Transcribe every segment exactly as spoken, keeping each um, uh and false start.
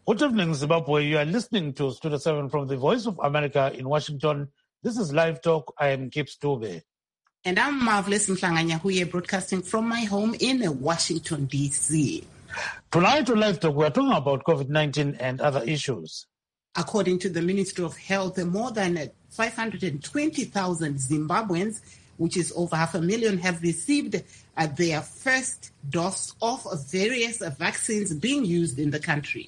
Good evening, Zimbabwe. You are listening to Studio seven from the Voice of America in Washington. This is Live Talk. I am Gibbs Dube. And I'm Marvelous Mhlanga-Nyahuye, broadcasting from my home in Washington, D C. Tonight on Live Talk, we are talking about COVID nineteen and other issues. According to the Ministry of Health, more than five hundred twenty thousand Zimbabweans, which is over half a million, have received uh, their first dose of various vaccines being used in the country.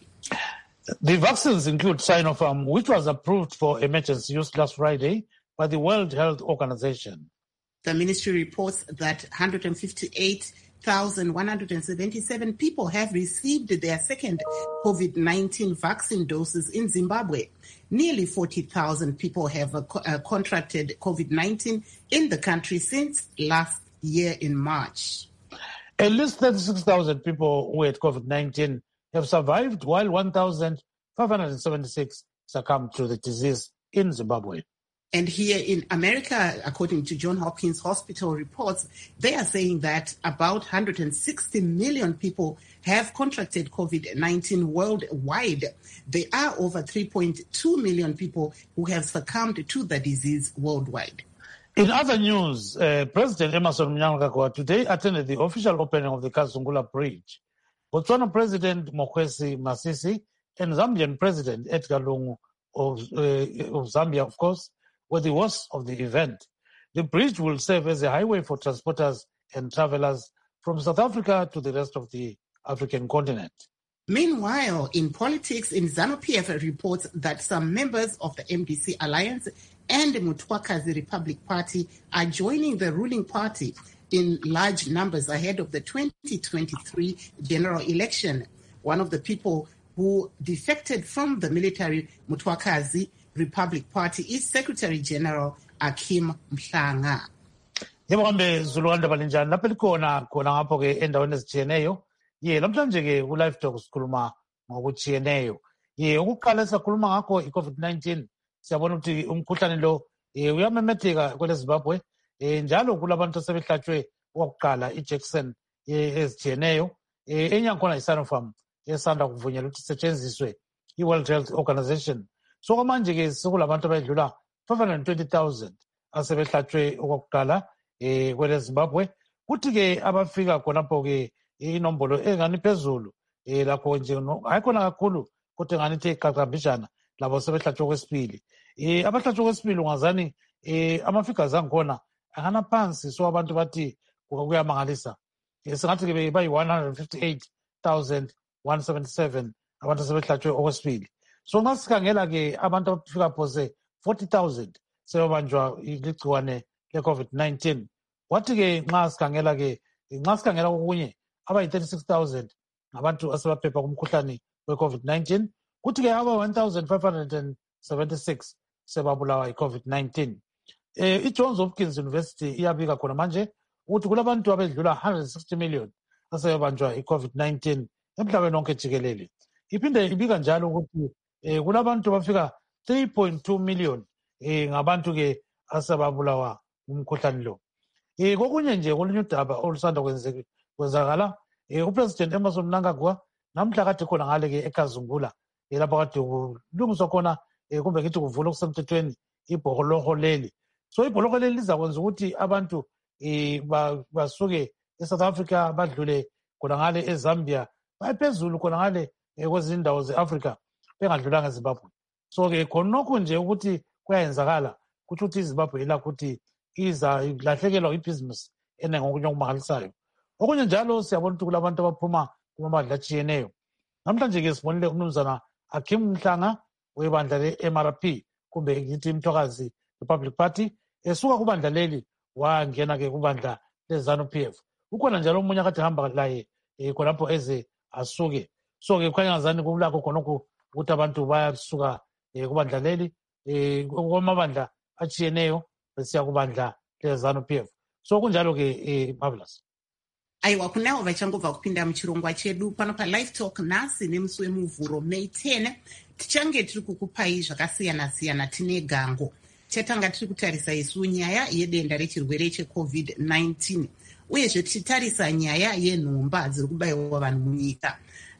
The vaccines include Sinopharm, which was approved for emergency use last Friday by the World Health Organization. The ministry reports that one hundred fifty-eight thousand one hundred seventy-seven people have received their second COVID nineteen vaccine doses in Zimbabwe. Nearly forty thousand people have uh, co- uh, contracted COVID nineteen in the country since last year in March. At least thirty-six thousand people who had COVID nineteen have survived, while one thousand five hundred seventy-six succumbed to the disease in Zimbabwe. And here in America, according to Johns Hopkins Hospital reports, they are saying that about one hundred sixty million people have contracted COVID nineteen worldwide. There are over three point two million people who have succumbed to the disease worldwide. In other news, uh, President Emmerson Mnangagwa today attended the official opening of the Kasungula Bridge. Botswana President Mokgweetsi Masisi and Zambian President Edgar Lungu of, uh, of Zambia, of course, were the hosts of the event. The bridge will serve as a highway for transporters and travelers from South Africa to the rest of the African continent. Meanwhile, in politics, in ZANU-P F reports that some members of the M D C Alliance and the Mutwakazi Republic Party are joining the ruling party in large numbers ahead of the twenty twenty-three general election. One of the people who defected from the military Mutwakazi Republic Party is Secretary General Akim Mhlanga. Yebo kambe Zuluwanda balinjani lapha likhona khona ngapho ke endaweni ezitshiyeneyo. Ye namhlanje ke ku Live Talk sikhuluma ngokutshiyeneyo. Ye ukuqala sikhuluma ngakho i-COVID nineteen. Siyabona ukuthi umkhuhlane lo uyamemetheka kwele Zimbabwe. Eh njalo kulabantu asebehlatshwe okokuqala iJackson ezitshiyeneyo. Eh enye yakhona iSinopharm esanda kuvunyelwa ukuthi isetshenziswe i-World Health Organization. So manje ke sekulabantu abadlula five hundred twenty thousand asebehlatshwe okokuqala eh kwele Zimbabwe. Kuthi ke abafika khonapho ke inombolo engani phezulu eh lapho nje hayikhona kakhulu kodwa engani ithe qaqambishana labo sebehlatshwe kwesibili. Eh abahlatshwe kwesibili ungazani eh ama-figures angikhona angana phansi, so abantu bathi kuyamangalisa. Singathi ke bayi one hundred fifty-eight thousand one hundred seventy-seven abantu sebehlatshwe okwesibili. So nxa sikhangela ke abantu abafika phose forty thousand sebebanjwa igciwane le-COVID nineteen. Kwathi ke nxa sikhangela ke nxa sikhangela kokunye abayi thirty-six thousand ngabantu asebaphepha kumkhuhlane we-COVID nineteen. Kuthi ke aba one thousand five hundred seventy-six sebabulawa i-COVID nineteen. Eh iJohns Hopkins University iyabika khona manje ukuthi kulabantu abedlula one hundred sixty million asebebanjwa i-COVID nineteen emhlabeni wonke jikelele. Iphinde ibika njalo ukuthi eh kulabantu bafika three point two million eh ngabantu ke asebabulawa umkhuhlane lo. Eh kokunye nje kolunye udaba olusanda kwenzeka kwenzakala eh uPresident Emmerson Mnangagwa namhla kade khona ngale ke eKazungula lapho kade kulungiswa khona eh kumbe ngithi kuvula okusemthethweni ibhokoloko leli. So ibhokoloko leli lizakwenza ukuthi abantu eh basuke eSouth Africa badlule khona ngale eZambia baphezulu khona ngale kwezindawo zeAfrica bengadlulanga eZimbabwe. So ke khonokho nje ukuthi kuyenzakala kuthi ukuthi iZimbabwe ilakho ukuthi iza ilahlekelwa ibhizinisi enengo okunye okumangalisayo. Okunye njalo siyabona ukuthi kulabantu abaphuma kumabandla atshiyeneyo. Namhlanje ke sibonile umnumzana Akim Mhlanga webandla le-M R P kumbe ngithi Mthokazi Republic Party esuka kubandla leli wangena ke kubandla le-ZANU-P F. Ukhona njalo omunye akade hamba laye khonapho eze asuke. So ke kukhanya ngazani kulakho khonokho ukuthi abantu bayasuka kubandla leli kwamabandla atshiyeneyo besiya kubandla le-ZANU-P F. So kunjalo ke Marvelous. Aiwa kunavo vachangobva kupinda muchirongwa chedu pano paLive Talk nhasi nemusi wemuvhuro May ten tichange tiri kukupai zvakasiyana siyana. Tine gango chatanga tiri kutarisa isu nyaya yedenda rechirwere cheCovid nineteen uyezve tichitarisa nyaya yenhomba dziri kubayiwa vanhu munyika.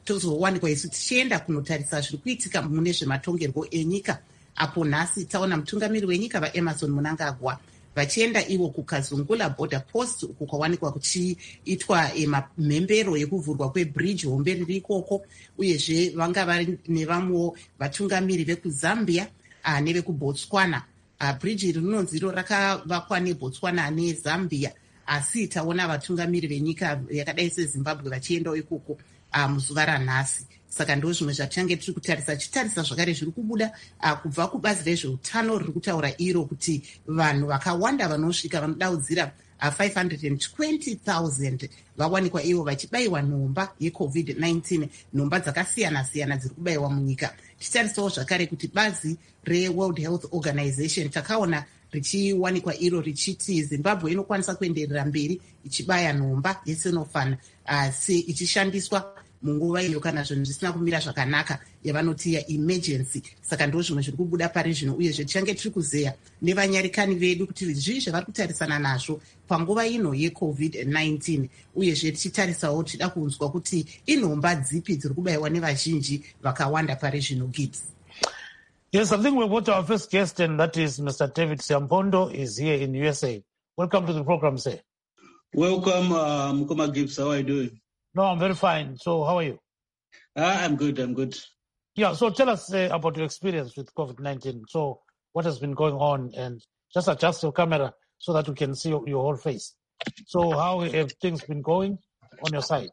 tozowanikwa isu tichienda kunotarisa zviri kuitika mune zvematongerwo enyika, apo nhasi taona mutungamiri wenyika vaEmmerson Mnangagwa vachienda ivo kukazungula border post uku kwawanikwa kuchiitwa mhembero yekuvhurwa kwebridge hombe riri ikoko, uyezve vanga vari nevamwewo vatungamiri vekuzambia uh, nevekubotswana. Uh, bridge iri rinonzi iro rakavakwa nebotswana nezambia, asi taona vatungamiri venyika yakadai sezimbabwe vachiendawo ikoko uh, muzuva ranhasi. Saka ndo zvimwe zvatichange tiri kutarisa, chitarisa zvakare zviri kubuda uh, kubva kubazi rezveutano riri kutaura iro kuti vanhu vakawanda vanosvika vanodaudzira uh, five hundred twenty thousand vawanikwa ivo vachibayiwa nhomba yecovid nineteen, nhomba dzakasiyana-siyana dziri kubayiwa munyika. Tichitarisawo zvakare kuti bazi reWorld Health Organization takaona richiwanikwa iro richiti Zimbabwe inokwanisa kuenderera mberi ichibaya nhomba yeSinopharm asi uh, ichishandiswa munguva iyo kana zvinhu zvisina kumira zvakanaka yavanoti yaemergency. Saka ndo zvimwe zviri kubuda pari zvino, uyezve tichange tiri kuzeya nevanyarikani vedu kuti zvii zvavari kutarisana nazvo panguva ino yecovid nineteen, uyezve tichitarisawo tichida kunzwa kuti inhomba dzipi dziri kubayiwa nevazhinji vakawanda pari zvino. Gibbs. Yes, I think we've got our first guest, and that is Mister David Siampondo, is here in U S A. Welcome to the program, sir. Welcome, uh, Mukoma Gibbs. How are you doing? No, I'm very fine. So how are you? Uh, I'm good, I'm good. Yeah, so tell us uh, about your experience with COVID nineteen. So what has been going on, and just adjust your camera so that we can see your, your whole face. So how have things been going on your side?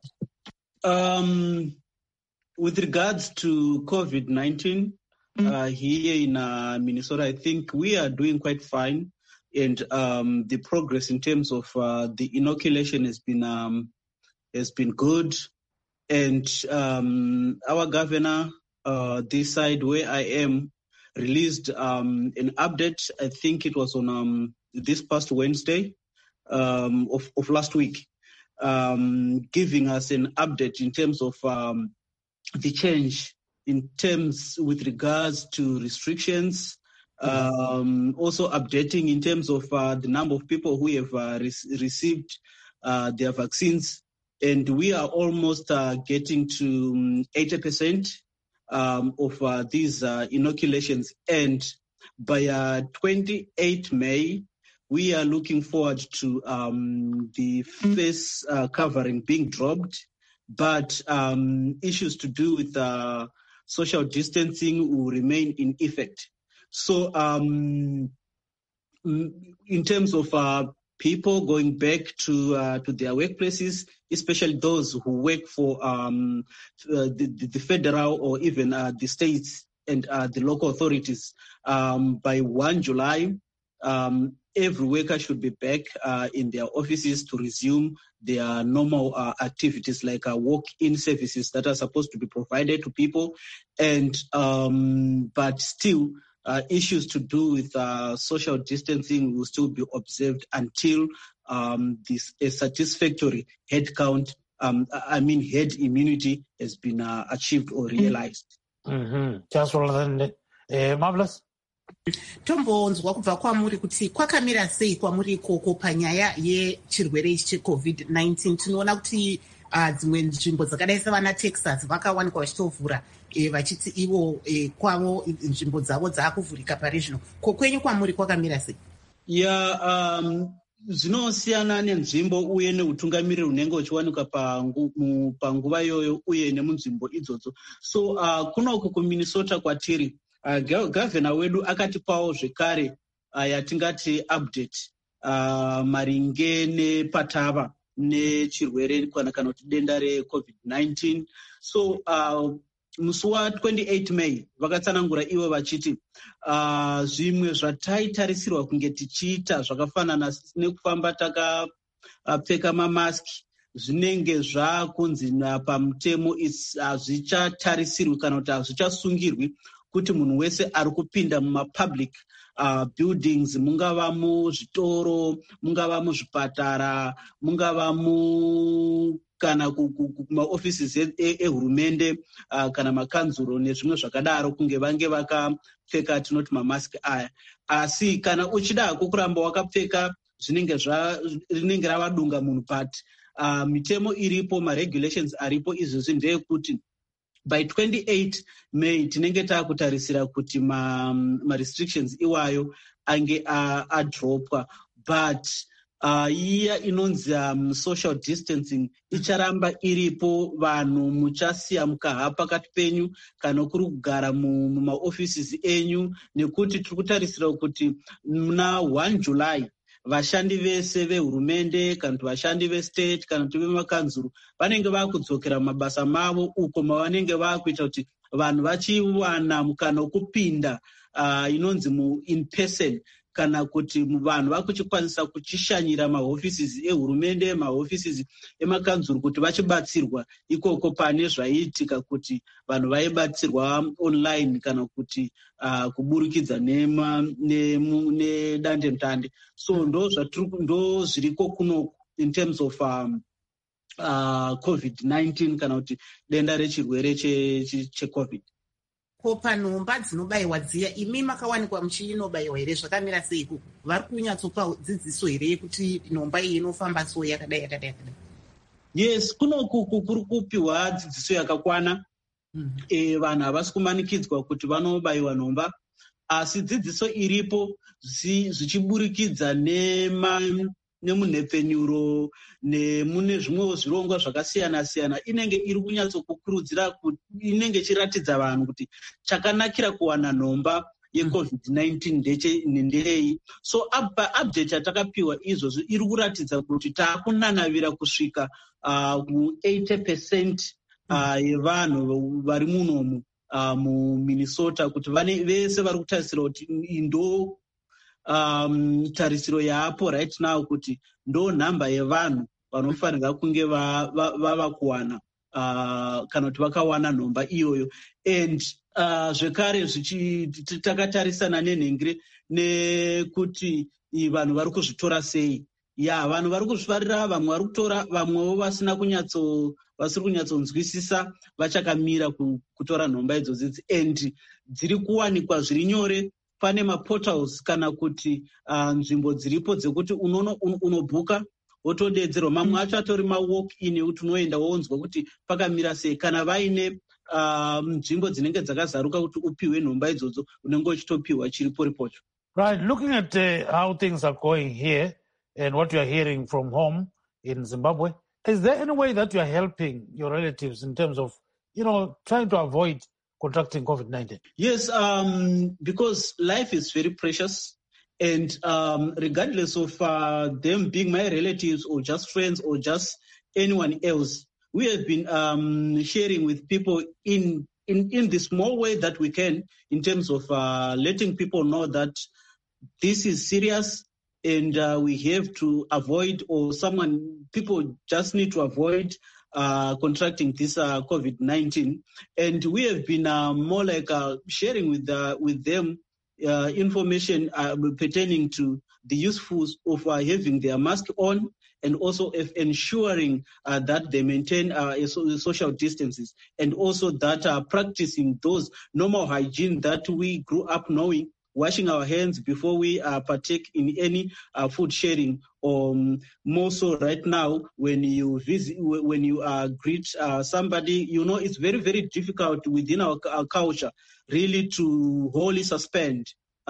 Um, with regards to COVID nineteen, mm-hmm. uh, here in uh, Minnesota, I think we are doing quite fine. And um, the progress in terms of uh, the inoculation has been um, has been good. And um, our governor, uh, this side where I am, released um, an update. I think it was on um, this past Wednesday um, of, of last week, um, giving us an update in terms of um, the change in terms with regards to restrictions, um, also updating in terms of uh, the number of people who have uh, re- received uh, their vaccines. And we are almost uh, getting to eighty percent um, of uh, these uh, inoculations. And by uh, twenty-eighth of May, we are looking forward to um, the face uh, covering being dropped, but um, issues to do with uh, social distancing will remain in effect. So um, in terms of uh, people going back to uh, to their workplaces, especially those who work for um, uh, the, the federal or even uh, the states and uh, the local authorities, um, by first of July, um, every worker should be back uh, in their offices to resume their normal uh, activities like uh, walk-in services that are supposed to be provided to people. And um, but still, uh, issues to do with uh, social distancing will still be observed until um, this a satisfactory head count, um, I mean head immunity has been uh, achieved or realized. Mm-hmm. Just uh, Marvelous. Tombonzwa kubva kwamuri kuti kwakamira sei kwamuri ikoko panyaya yechirwere ichi checovid nineteen. Tinoona kuti uh, dzimwe nzvimbo dzakadai sevana Texas vakawanikwa vachitovhura e, vachiti ivo e, kwavo nzvimbo dzavo dzaakuvhurika pari zvino. Kokwenyu kwamuri kwakamira sei? Ya um, zvinosiyana nenzvimbo uye neutungamiriri unenge uchiwanikwa pangu, panguva iyoyo uye nemunzvimbo idzodzo. So uh, kuno uku kuMinnesota kwatiri Uh, gavhena wedu akatipawo zvekare uh, yatingati update uh, maringe nepatava nechirwere kana kana kuti denda recovid nineteen. So uh, musi wa-twenty-eighth of May vakatsanangura ivo vachiti uh, zvimwe zvataitarisirwa kunge tichiita zvakafanana nekufamba takapfeka uh, mamaski zvinenge zvakunzi pamutemo hazvichatarisirwi kana kuti hazvichasungirwi kuti munhu wese ari kupinda mumapublic uh, buildings, mungava muzvitoro, mungava muzvipatara, mungava mu kana kumaoffices ehurumende e, uh, kana makanzuro nezvimwe zvakadaro kunge vange vakapfeka tinoti mamaski aya. Asi kana uchidako kuramba wakapfeka zvinenge rinenge ravadunga munhu, but uh, mitemo iripo, maregulations aripo izvozvi ndeyekuti by twenty-eighth May tinenge takutarisira kuti ma, ma restrictions iwayo ange adropwa, but Uh, iya inonzi um, social distancing icharamba iripo, vanhu muchasiya mukaha pakati penyu kana kuri kugara mumaoffices enyu, nekuti tiri kutarisira kuti muna first July vashandi vese vehurumende kana kuti vashandi vestate kana kuti vemakanzuru vanenge vakudzokera mabasa mavo, uko mavanenge vakuita kuti vanhu vachiwana mukana wokupinda uh, inonzi mu in person, kana kuti vanhu vakuchikwanisa kuchishanyira maoffices ehurumende, maoffices emakanzuru kuti vachibatsirwa ikoko, pane zvaiitika kuti vanhu vaibatsirwa online kana kuti uh, kuburikidza nedande mutande. So ndo zvatiri ndo zviriko kuno in terms of um, uh, covid nineteen kana kuti denda rechirwere checovid. Ko panhomba dzinobayiwa dziya, imi makawanikwa muchinobayiwa here? Zvakamira sei ikuku? Vari kunyatsopa dzidziso here yekuti nhomba iyi inofamba so yakadai yakadai yakadai? Yes, kunoku kuri kupiwa dzidziso yakakwana. Mm. E, vanhu havasi kumanikidzwa kuti vanobayiwa nhomba, asi dzidziso iripo zvichiburikidza nema nemunhepfenyuro nemune zvimwewo zvirongwa zvakasiyana siyana, inenge iri kunyatsokukurudzira, inenge ichiratidza vanhu kuti chakanakira kuwana nhomba yecovid nineteen nderei. So update yatakapiwa izvozvo iri kuratidza kuti taakunanavira kusvika uh, mu-eighty percent uh, yevanhu vari munomu uh, muMinnesota, kuti vane vese vari kutarisira kuti ndo um, tarisiro yaapo right now, kuti ndo nhamba yevanhu vanofanira kunge vava va, va kuwana uh, kana kuti vakawana nhomba iyoyo. And uh, zvekare takatarisana nenhengere nekuti vanhu vari kuzvitora sei. Ya, vanhu vari kuzvifarira, vamwe vari kutora, vamwewo vasina kunyatso vasiri kunyatsonzwisisa vachakamira kutora nhomba idzodzi, and dziri kuwanikwa zviri nyore. Pane maportals kana kuti uh, nzvimbo dziripo dzekuti unobhuka uno wotodedzerwa. Mamwe acho atori mawalk in ekuti unoenda woonzwa kuti pakamira sei. Kana vaine nzvimbo um, dzinenge dzakazaruka kuti upiwe nhomba idzodzo, unenge uchitopiwa chiripo ripocho. Right, looking at uh, how things are going here and what you are hearing from home in Zimbabwe, is there any way that you are helping your relatives in terms of, you know, trying to avoid contracting COVID nineteen? Yes, um, because life is very precious, and um, regardless of uh, them being my relatives or just friends or just anyone else, we have been um, sharing with people in, in, in the small way that we can, in terms of uh, letting people know that this is serious, and uh, we have to avoid, or someone, people just need to avoid Uh, contracting this uh, COVID nineteen, and we have been uh, more like uh, sharing with uh, with them uh, information uh, pertaining to the usefulness of uh, having their mask on, and also of ensuring uh, that they maintain uh, social distances, and also that uh, practicing those normal hygiene that we grew up knowing, washing our hands before we uh, partake in any uh, food sharing, or um, more so right now when you visit, when you uh, greet uh, somebody, you know, it's very, very difficult within our, our culture really to wholly suspend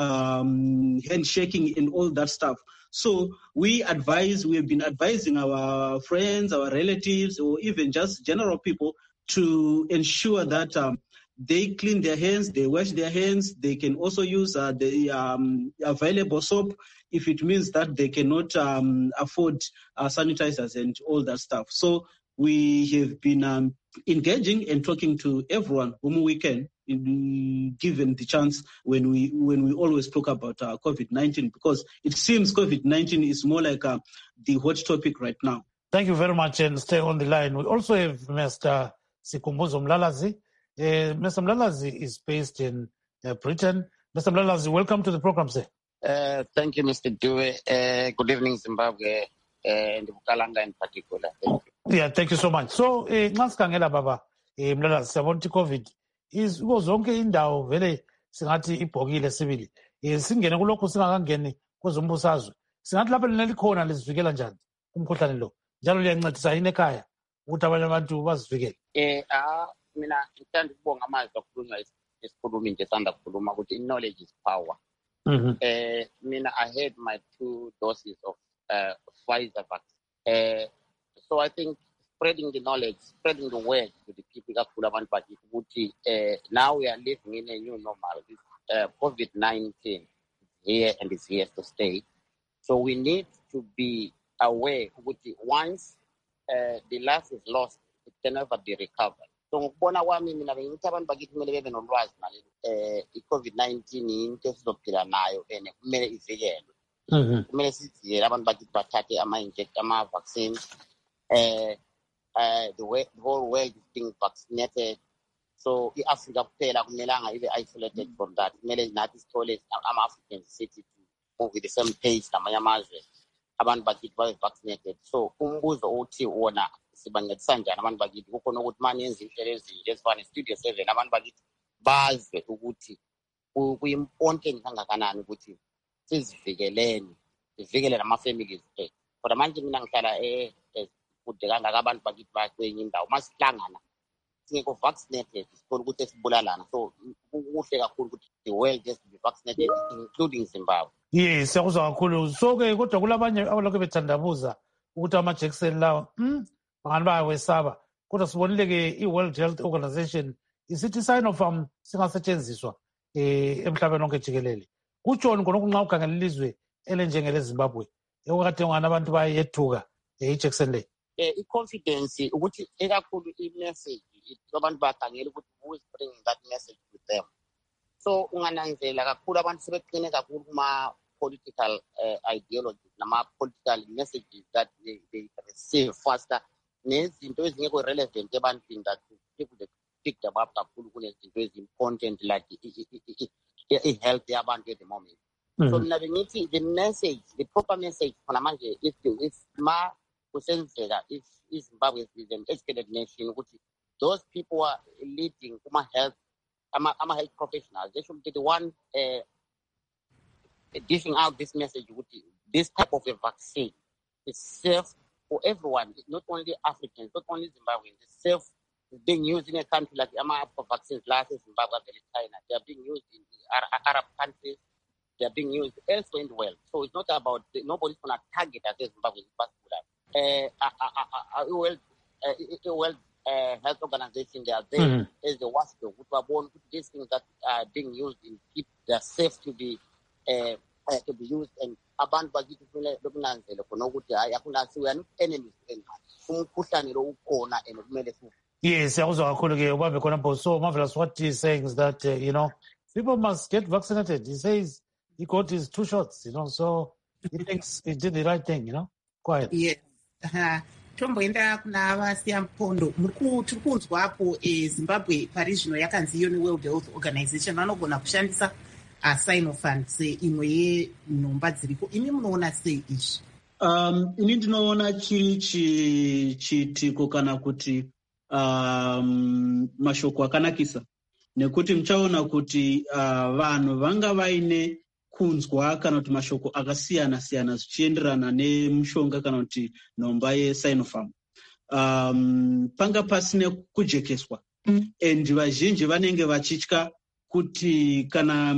um, handshaking and all that stuff. So we advise, we have been advising our friends, our relatives, or even just general people to ensure that um, they clean their hands, they wash their hands. They can also use uh, the um, available soap if it means that they cannot um, afford uh, sanitizers and all that stuff. So we have been um, engaging and talking to everyone whom we can, in, given the chance, when we when we always talk about uh, COVID nineteen, because it seems COVID nineteen is more like uh, the hot topic right now. Thank you very much, and stay on the line. We also have Mister Sikhumbuzo Mlalazi. Uh, Mister Mlalazi is based in uh, Britain. Mister Mlalazi, welcome to the program, sir. Uh, thank you, Mister Due. Uh, good evening, Zimbabwe, uh, and Bukalanga in particular. Thank you. Yeah, thank you so much. So, nxasikangela baba, Mlalazi, siyabona ukuthi COVID is zonke indawo vele singathi ibhokile sibili. Singene kulokho singakangeni kwezombusazwe. Singathi lapha linelikhona lizivikela njani kumkhuhlane lo. Njalo liyancedisa yini ekhaya ukuthi abanye abantu bazivikele. Eh, uh, mina ngithanda ukubonga amazwi akhulunywa isikhulumi nje sanda kukhuluma ukuthi knowledge is power. Mm-hmm. Uh, mina I had my two doses of uh, Pfizer vaccine. Uh, so I think spreading the knowledge, spreading the word to the people kakhulu abantu bakithi ukuthi uh, now we are living in a new normal. This uh, COVID nineteen is here and is here to stay. So we need to be aware ukuthi once uh, the life is lost, it can never be recovered. So ngikubona kwami mina bengithi abantu bakithi kumele bebe nolwazi nalelo eh i-COVID nineteen into esizophila nayo and kumele ivikelwe. Mhm. Kumele sizivikele abantu bakithi bathathe ama-inject ama-vaccines. Eh uh, the, way, the whole world is being vaccinated. So i-Africa kuphela kumelanga ibe isolated from that. Kumele nathi sithole ama-Africans sithi to move with the same pace namanye amazwe. Abantu bakithi babe vaccinated. So umbuzo uthi wona sibancedisa njani abantu bakithi kukhona ukuthi manje yenza inhlelo ezinje ezifana Studio seven abantu bakithi bazwe ukuthi kuimportant kangakanani ukuthi sizivikeleni sivikele nama-families ethu. Kodwa manje mina ngihlala eh kude kangaka abantu bakithi bakwenye indawo masihlangana singekho vaccinated sikole ukuthi sibulalana. So kuhle kakhulu ukuthi the world has to be vaccinated including Zimbabwe. Yes, siyakuzwa kakhulu. So-ke kodwa kulabanye abalokhu bethandabuza ukuthi amajekiseni lawa hmm bangani bayawesaba. Kodwa sibonile-ke i-World Health Organization isithi i-Sinopharm singasetshenziswa eh emhlabeni wonke jikelele. Kutshoni khona nxa ukhangela ilizwe elenjengele Zimbabwe ekade ngani abantu bayethuka ijekiseni le. Eh i-confidence ukuthi ekakhulu i-message abantu bakhangela ukuthi who is bringing that message to them. So ungananzela kakhulu abantu sebeqine kakhulu kuma political uh, ideologies nama political messages that they, they receive faster nezinto ezingekho relevant ebantwini that people they picked up kakhulu kunezinto ezi-important like i-health yabantu at the moment. Mm-hmm. So mina bengithi the message, the proper message khona manje is is ma kusenzeka if Zimbabwe is an educated nation ukuthi those people who are leading kuma health ama ama health professionals they should be the one uh, dishing out this message ukuthi this type of a vaccine is safe for everyone, not only Africans, not only Zimbabweans. It's safe. It's being used in a country like ama vaccines like Zimbabwe and China. They are being used in Arab countries. They are being used elsewhere in the world. So it's not about nobody's gonna target us as Zimbabwe in particular. Uh, uh, uh, uh, well, uh, well. Uh, health organization, they are there mm-hmm. as the watchdog, which are born with these things that are being used in keep they are safe to be uh, uh, to be used and abantu bakithi kumele lokunanzela khona ukuthi hayi akunasi we are not enemies umkhuhlane lo ukhona and kumele fu. Yes, siyakuzwa kakhulu ke ubambe khona mpo. So Marvelous, what he is saying is that uh, you know people must get vaccinated. He says he got his two shots, you know, so he thinks he did the right thing, you know. Quiet. Yes. Uh-huh. Tomboenda kuna vasiya mpondo muri tiri kunzwapo eZimbabwe parizvino yakanzi iyo neWorld Health Organization vanogona kushandisa Sinopharm seimwe yenhomba dziripo. Imi munoona sei izvi? Um, ini ndinoona chiri chiitiko kana kuti um, mashoko akanakisa nekuti muchaona kuti uh, vanhu vanga vaine kunzwa kana kuti mashoko akasiyana siyana zvichienderana nemushonga kana kuti nhomba yeSinopharm. Um, panga pasine kujekeswa mm. and vazhinji vanenge vachitya kuti kana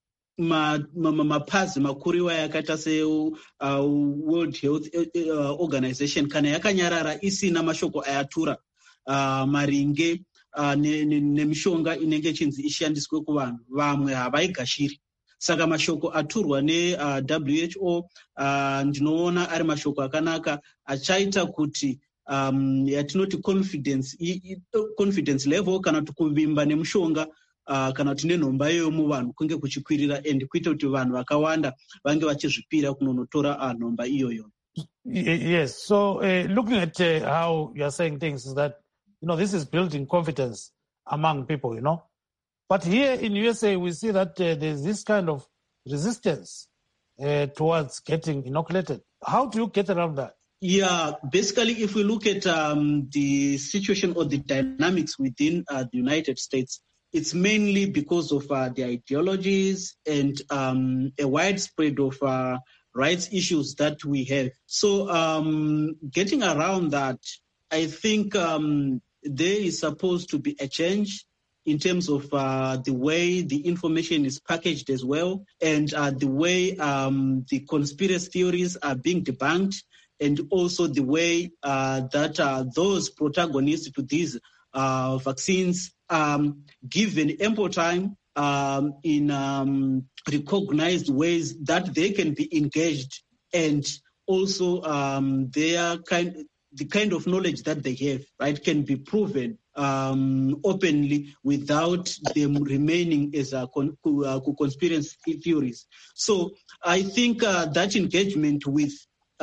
mapazi ma, ma, makuru iwaya yakaita seWorld uh, Health uh, Organization kana yakanyarara isina mashoko ayatura uh, maringe uh, nemishonga ne, ne inenge chinzi ishandiswe kuvanhu vamwe havaigashiri. Saka mashoko aturwa ne-W H O uh, ndinoona ari mashoko akanaka achaita kuti um, yatinoti confidence, confidence level kana kuti kuvimba nemushonga uh, kana kuti nenhomba iyoyo muvanhu kunge kuchikwirira and kuita kuti vanhu vakawanda vange vachizvipira kunonotora uh, nhomba iyoyo. Yes, so uh, looking at uh, how you are saying things is that, you know, this is building confidence among people, you know. But here in U S A, we see that uh, there's this kind of resistance uh, towards getting inoculated. How do you get around that? Yeah, basically, if we look at um, the situation or the dynamics within uh, the United States, it's mainly because of uh, the ideologies and um, a widespread of uh, rights issues that we have. So um, getting around that, I think um, there is supposed to be a change in terms of uh, the way the information is packaged as well, and uh, the way um, the conspiracy theories are being debunked, and also the way uh, that uh, those protagonists to these uh, vaccines um, given ample time um, in um, recognized ways that they can be engaged, and also um, their kind, the kind of knowledge that they have, right, can be proven um, openly without them remaining as a con- uh, conspiracy theories. So I think uh, that engagement with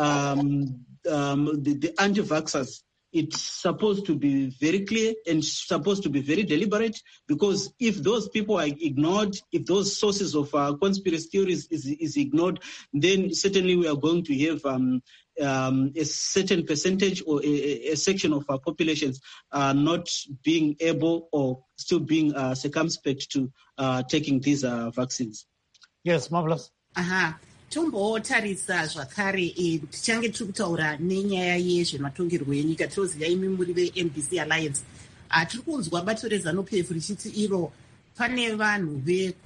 um, um, the, the anti-vaxxers, it's supposed to be very clear and supposed to be very deliberate, because if those people are ignored, if those sources of uh, conspiracy theories is, is ignored, then certainly we are going to have um, um, a certain percentage or a, a section of our populations uh, not being able or still being uh, circumspect to uh, taking these uh, vaccines. Yes, marvelous. Aha. Tombotarisa zvakare tichange tiri kutaura nenyaya yezvematongerwo enyika. Tinoziva imi muri ve-M D C Alliance. Tiri kunzwa bato reZANU-P F richiti iro pane vanhu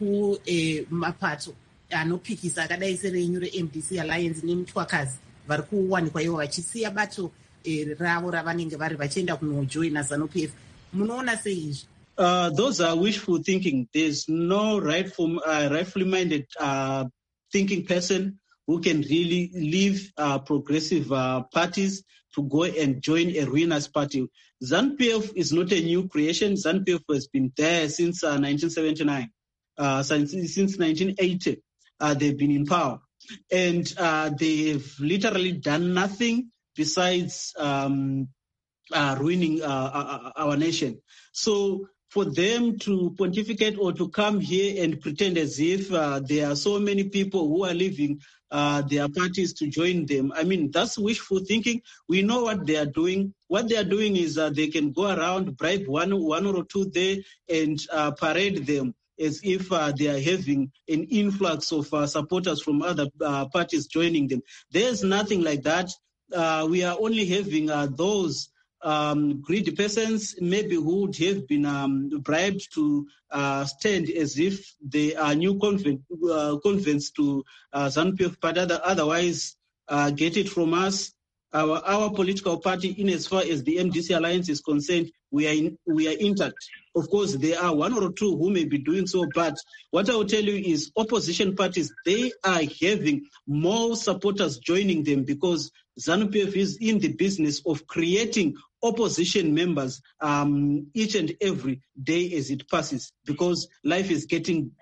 vekumapato anopikisa akadai serenyu re-M D C Alliance nemutwakazi vari kuwanikwa ivo vachisiya bato ravo ravanenge vari vachienda kunojoina ZANU-P F. Munoona sei izvi? Uh, those are wishful thinking. There's no rightful, uh, rightfully minded uh, thinking person who can really leave uh, progressive uh, parties to go and join a ruinous party. ZANU-P F is not a new creation. ZANU-P F has been there since uh, nineteen seventy-nine. Uh, since, since nineteen eighty, uh, they've been in power. And uh, they've literally done nothing besides um, uh, ruining uh, our nation. So for them to pontificate or to come here and pretend as if uh, there are so many people who are leaving uh, their parties to join them, I mean, that's wishful thinking. We know what they are doing. What they are doing is uh, they can go around, bribe one, one or two there and uh, parade them as if uh, they are having an influx of uh, supporters from other uh, parties joining them. There's nothing like that. Uh, we are only having uh, those Um, greedy persons maybe who would have been um, bribed to uh, stand as if they are new convent, uh, convents to uh, ZANU-P F, but other, otherwise uh, get it from us. Our, our political party, in as far as the M D C Alliance is concerned, we are in, we are intact. Of course, there are one or two who may be doing so, but what I will tell you is opposition parties, they are having more supporters joining them because ZANU-P F is in the business of creating opposition members um, each and every day as it passes, because life is getting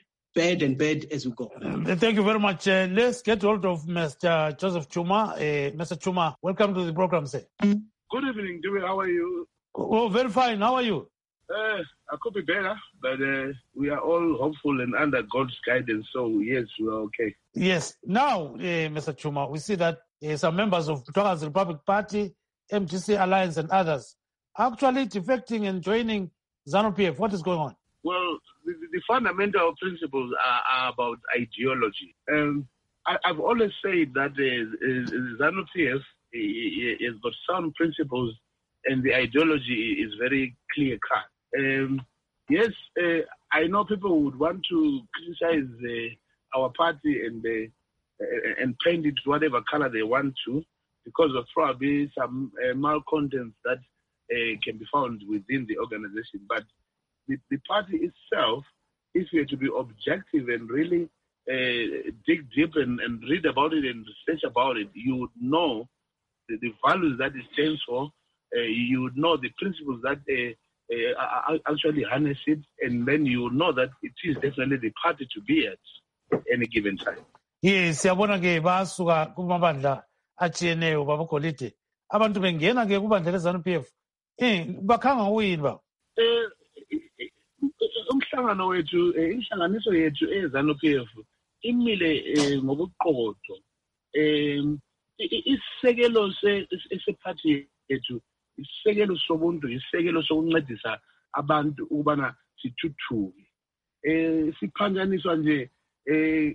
bad and bad as we go. Uh, thank you very much. Uh, let's get hold of Mister Joseph Chuma. Uh, Mister Chuma, welcome to the program, sir. Good evening, Dewey. How are you? Oh, very fine. How are you? Uh, I could be better, but uh, we are all hopeful and under God's guidance, so yes, we are okay. Yes. Now, uh, Mister Chuma, we see that uh, some members of Mutwakazi Republic Party, M D C Alliance and others actually defecting and joining ZANU-P F. What is going on? Well, the, the fundamental principles are, are about ideology. Um, I, I've always said that uh, ZANU-P F uh, has got some principles and the ideology is very clear-cut. Um, yes, uh, I know people would want to criticize uh, our party and uh, and paint it whatever color they want to, because of probably some uh, malcontents that uh, can be found within the organization. But the, the party itself, if you are to be objective and really uh, dig deep and, and read about it and research about it, you would know the, the values that it stands for. Uh, you would know the principles that uh, uh, actually harness it, and then you would know that it is definitely the party to be at any given time. Yes, siyabona ke basuka kumabandla achiyeneyo babagolide abantu bengena ke kubandla leZANU-P F eh bakhanga uyini ba eh umhlangano wethu inhlanganiso yethu eZANU-P F imile ngobuqotho eh isisekelo sephathi yethu isisekelo sobuntu isisekelo sokuncedisa abantu ukubana sithuthuke eh siphanjaniswa nje eh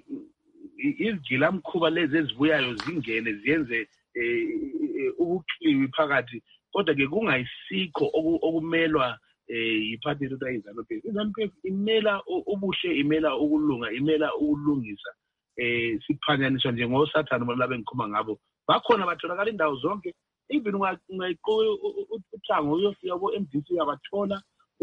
izigilamkhuba lezi ezibuyayo zingene ziyenze ubuqili phakathi kodwa-ke kungayisikho okumelwa um iphathi ethiwa i-ZANU-P F. I-ZANU-P F imela ubuhle, imela ukulunga, imela ukulungisa. Um siphanyaniswa njengosathane bona laba engikhuluma ngabo. Bakhona batholakala indawo zonke. Even ungayiqo uthango uyofika ko-M D C uyabathola,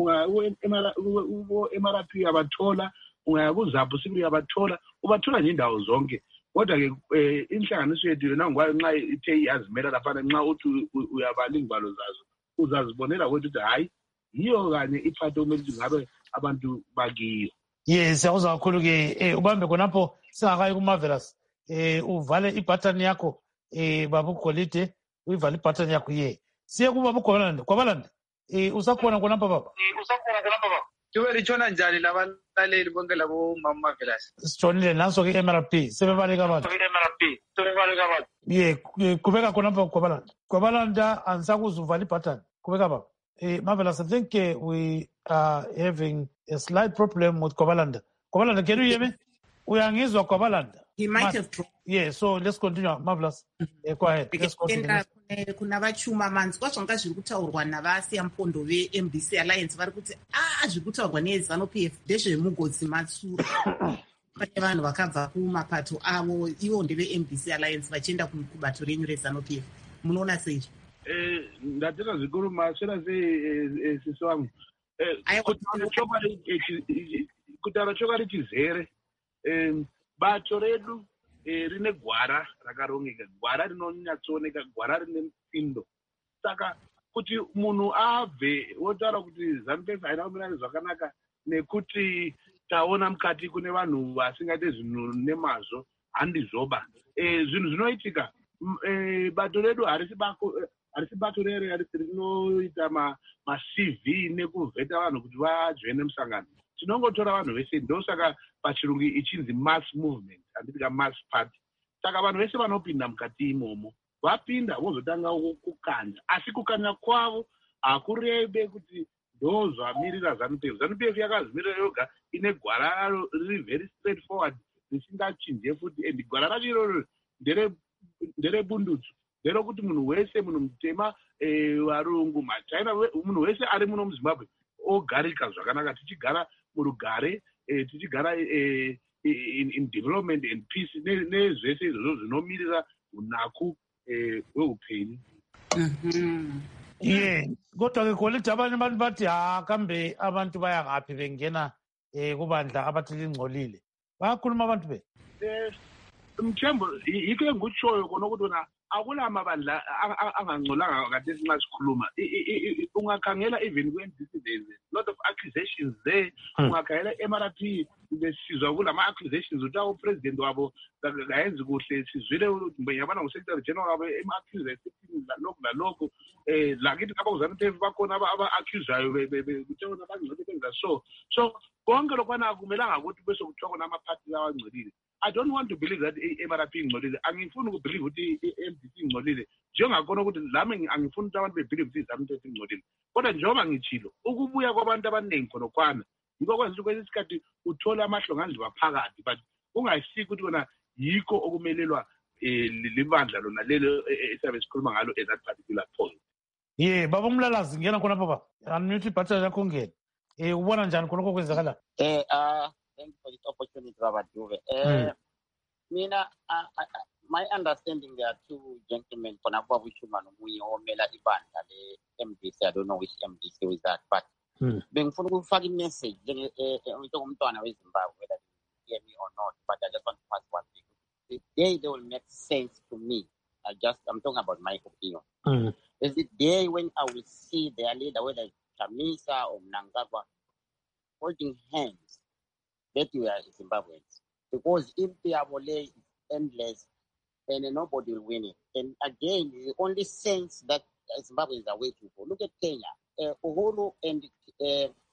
ubo-M R P uyabathola, ungaya ku-ZAPU sibili uyabathola, ubathola nje indawo zonke. Kodwa-ke um inhlanganiso yethu yona ngikwayo nxa ithe iyazimela laphana, nxa uthi uyabala ingwalo zazo, uzazibonela kwethu ukuthi hhayi, yiyo kanye iphathi okumele ukuthi ngabe abantu bakiyo. Yes, siyakuzwa kakhulu-ke um ubambe khonapho singakayi ku-Marvelous. Um uvale ibhathani yakho um baba uGolide, uyivale ibhathani yakho ye. Siye kubaba uGwabalanda. Gwabalanda, um usakhona khonapha baba? Usakhona khonapha baba? Tube litshona njani labalaleli bonke labo Marvelous? Sitshonile nanso-ke i-M R P sebebaleka abantu. I-M R P sebebaleka abantu. Ye, qhubeka khonapha Gwabalanda. Gwabalanda, andisakuze uvale ibhathani. Qhubeka baba. Uh, Marvelous, I think uh, we are having a slight problem with Gwabalanda. Gwabalanda, can you hear me? Uyangizwa Gwabalanda? He might Mas- have dropped. Yeah, so let's continue. Marvelous. Mm-hmm. Uh, go ahead. Let's continue. Kuna vachuma manzwa zvanga zviri kutaurwa navasiya mpondo ve-M D C Alliance vari kuti ah zviri kutaurwa neZANU-P F ndezvemugodzi matsuro. Pane vanhu vakabva kumapato avo ivo ndeve-M D C Alliance vachienda kubato renyu reZANU-P F. Munoona seizvo? Eh, ndatera zvikuru maswera sei sisi wangu. Kutaura chokwadi chizere. Bato redu rine gwara rakarongeka, gwara rinonyatsooneka, gwara rine mtsindo. Saka kuti munhu abve wotaura kuti ZANU-P F haina kumira zvakanaka nekuti taona mukati kune vanhu vasingaite zvinhu nemazvo, handizvoba. Zvinhu zvinoitika, bato redu harisi bako harisi bato rere rinoita ma-C V nekuvheta vanhu kuti vajoine musangano. Tinongotora vanhu vese, ndosaka pachirungu ichinzi mass movement, handitika mass party. Saka vanhu vese vanopinda mukati imomo, vapinda vozotanga kukanya. Asi kukanya kwavo hakurebe kuti ndo zvamirira ZANU-P F. ZANU-P F yakazvimirira yoga, ine gwara raro riri very straight forward, risingachinje futi. And gwara racho iroro nderebundutsu, nderekuti munhu wese, munhu mutema, varungu, machina, munhu wese ari muno muZimbabwe ogarika zvakanaka, tichigara murugare, tichigara in development and peace, nezvese izvozvo zvinomirira unaku hweupenyu. Ye, kodwa-ke Golide abanye abantu bathi hakambe abantu baya ngaphi bengena kubandla abathi lingcolile. Bayakhuluma abantu be? Mthembo, yikho engikutshoyo khona ukuthi wona akula mabandla angangcolanga kade sinxa sikhuluma. Ungakhangela even ku-M D C there's a lot of accusations there. Ungakhangela M R P besizwa kulama accusations ukuthi upresident wabo akayenzi kuhle, sizwile ukuthi yabana ngu-secretary general wabo em-accuse lokhu nalokhu. Eh lakithi ngaba uZANU-P F bakhona aba-accusayo ukuthi bona bangcole benza so. So konke lokwana akumelanga ukuthi bese kuthiwa khona amaphathi lawa angcolile. I don't want to believe that M R P ingcolile. Angifuni ukubelieve ukuthi i-M D C ingcolile. Njengakhona ukuthi lami angifuni ukuthi abantu bebelieve ukuthi ZANU-P F ingcolile. Kodwa njengoba ngitshilo, ukubuya kwabantu abaningi khona kwana yikho kwenza ukuthi kwesinye isikhathi uthola amahlonga andliwa phakathi, but ungasiki ukuthi kona yikho okumelelwa libandla lona lelo esabe sikhuluma ngalo at that particular point. Ye, baba uMlalazi ngena khona baba. Unmute ibhathani yakho ngena. Eh ubona njani khona okwenzakala? Eh ah thank you for this opportunity, Baba Duve. Uh, mm. Mina, uh, uh, my understanding there are two gentlemen, Konakwa Wishuma Numuyi Omela Ibanda, the M D C. I don't know which M D C is that, but being for the fucking message, we don't know whether you hear me or not, but I just want to pass one thing. The day they will make sense to me. I just, I'm talking about my opinion. Mm. Is the day when I will see their leader, whether Chamisa or Mnangagwa, holding hands, that we are Zimbabweans. Because if they are is endless, then nobody will win it. And again, the only sense that Zimbabweans are waiting for. Look at Kenya. Uh, Uhuru and uh,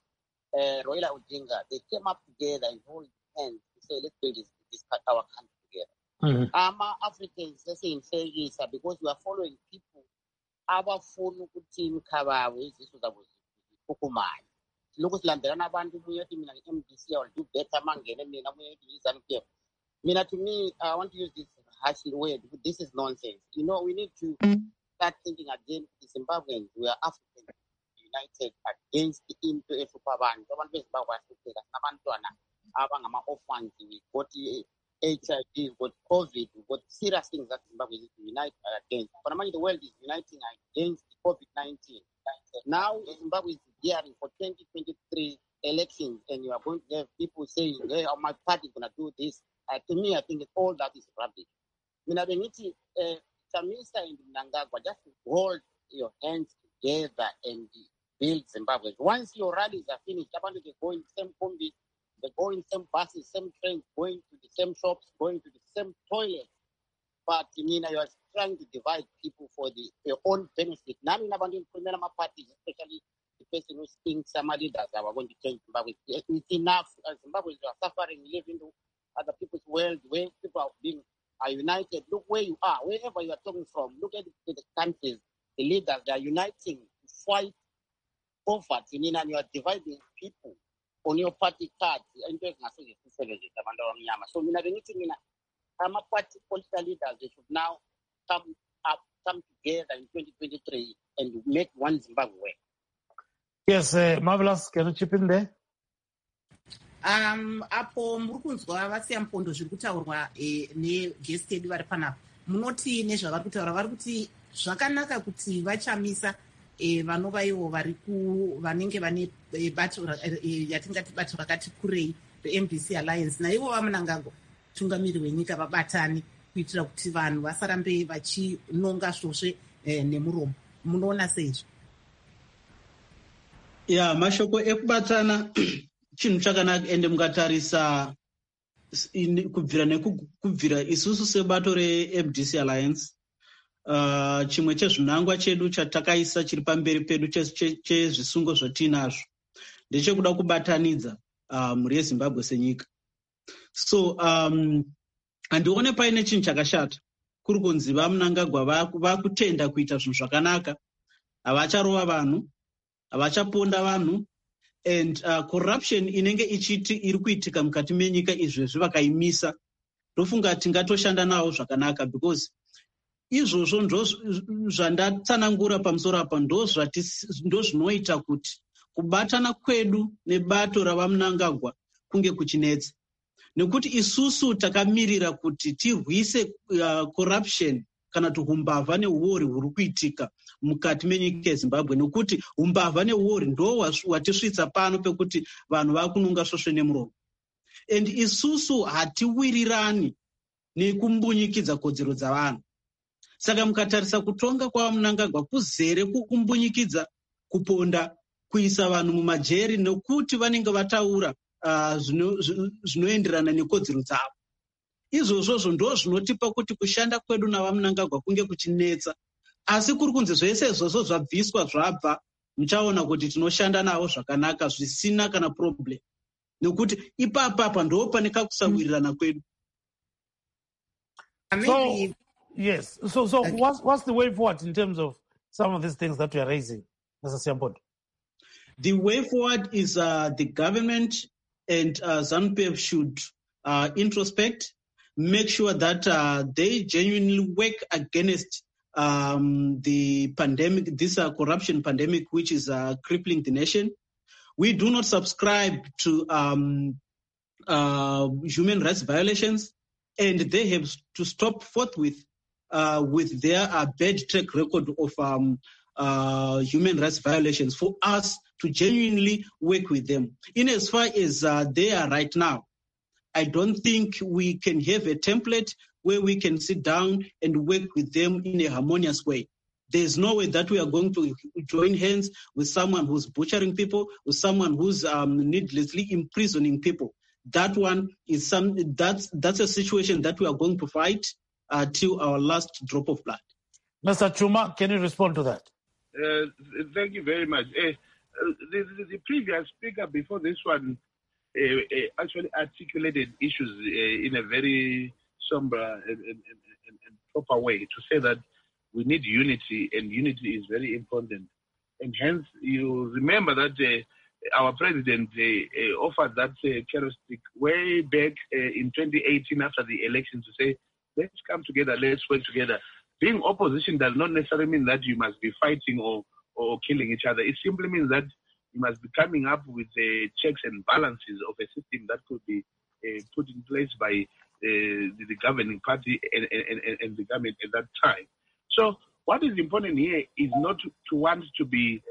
uh, Raila Odinga, they came up together and hold hands to say, let's build this, this our country together. Mm-hmm. Um, Africans, let's say in Fergus, because we are following people. Our phone team cover with this was Kukumai. Look at London, abantu muyothi mina M D C will do better mangene mina muyothi ZANU-P F. Mina to me, I want to use this harsh word. This is nonsense. You know, we need to start thinking again, the Zimbabweans, we are Africans united against the into ehlupha abantu. Abantu beZimbabwe basihlupheka sinabantwana abangama-orphans, we've got H I V, we've got COVID, we've got serious things that Zimbabwe is united against. But among the world is uniting against the COVID nineteen. Now Zimbabwe is gearing for twenty twenty-three elections, and you are going to have people saying, hey, my party is going to do this. Uh, to me, I think all that is rubbish. Mina bengithi uh, Chamisa and Mnangagwa, just hold your hands together and build Zimbabwe. Once your rallies are finished, abantu they go in the same combis, they go in the same buses, same trains, going to the same shops, going to the same toilets. But you mean you are trying to divide people for the their own benefit. Now in abantu in my parties, especially the person who thinks some leaders are going to change Zimbabwe. It's enough. Zimbabwe is suffering, living in other people's world where people are being are united. Look where you are, wherever you are talking from. Look at the, the countries, the leaders, they are uniting to fight poverty. You know, and you are dividing people on your party cards. So, mina bengithi mina, ama party political leaders, they should now come up, come together in twenty twenty-three and make one Zimbabwe. Yes, uh, Marvelous, can you chip in there? Um, apo muri kunzwa vasiya mupondo zviri kutaurwa negest yedu vari panapa, munoti nezvavari kutaura vari kuti zvakanaka kuti vachamisa vanova ivo vari vanenge vane bato yatingati bato rakati kurei reM D C Alliance, naivo vaMnangagwa tungamiri wenyika vabatani kuitira kuti vanhu vasarambe vachinonga svosve nemuromo. Munoona seizvo? Ya mashoko ekubatana chinhu chakanaka, ende mukatarisa kubvira nekubvira isusu sebato reM D C Alliance, uh, chimwe chezvinangwa chedu chatakaisa chiri pamberi pedu chezvisungo zvatinazvo ndechekuda kubatanidza uh, mhuri yeZimbabwe senyika. So um, handione paine chinhu chakashata kuri kunzi vaMnangagwa vakutenda kuita zvinhu zvakanaka, havacharova vanhu, havachaponda vanhu, and uh, corruption inenge ichiti iri kuitika mukati menyika izvezvi vakaimisa, ndofunga tingatoshanda nawo zvakanaka, because izvozvo ndo zvandatsanangura pamusoro apa ndo zvinoita kuti kubatana kwedu nebato ravaMnangagwa kunge kuchinetsa, nekuti isusu takamirira kuti tirwise uh, corruption kana kuti umbavha neuori huri kuitika mukati menyika yeZimbabwe, nekuti umbavha neuori ndo watisvitsa pano pekuti vanhu vakunonga svosve nemuromo. And isusu hatiwirirani nekumbunyikidza kodzero dzavanhu. Saka mukatarisa kutonga kwaMnangagwa kuzere kukumbunyikidza, kuponda, kuisa vanhu mumajeri nekuti vanenge vataura uh, zvinoenderana nekodzero dzavo. Izvozvo ndo zvinotipa kuti kushanda kwedu navaMnangagwa kunge kuchinetsa. Asi kuri kunzi zvese izvozvo zvabviswa zvabva, muchaona kuti tinoshanda navo zvakanaka zvisina kana problem, nekuti ipapapa ndo pane kakusawirirana kwedu. So, yes, so so okay. what's what's the way forward in terms of some of these things that we are raising, Mister Siyampondo? The way forward is uh, the government and uh, ZANU-P F should uh, introspect, make sure that uh, they genuinely work against um, the pandemic, this uh, corruption pandemic, which is uh, crippling the nation. We do not subscribe to um, uh, human rights violations, and they have to stop forthwith uh, with their uh, bad track record of um, uh, human rights violations for us to genuinely work with them. In as far as uh, they are right now, I don't think we can have a template where we can sit down and work with them in a harmonious way. There's no way that we are going to join hands with someone who's butchering people, with someone who's um, needlessly imprisoning people. That one is some. That's that's a situation that we are going to fight uh, till our last drop of blood. Mister Chuma, can you respond to that? Uh, thank you very much. Uh, the, the, the previous speaker before this one uh, uh, actually articulated issues uh, in a very somber and, and, and, and proper way to say that we need unity, and unity is very important. And hence, you remember that uh, our president uh, uh, offered that uh, characteristic way back uh, in twenty eighteen after the election to say, let's come together, let's work together. being opposition does not necessarily mean that you must be fighting or, or killing each other. It simply means that you must be coming up with uh, checks and balances of a system that could be uh, put in place by uh, the, the governing party and, and, and, and the government at that time. So what is important here is not to, to want to be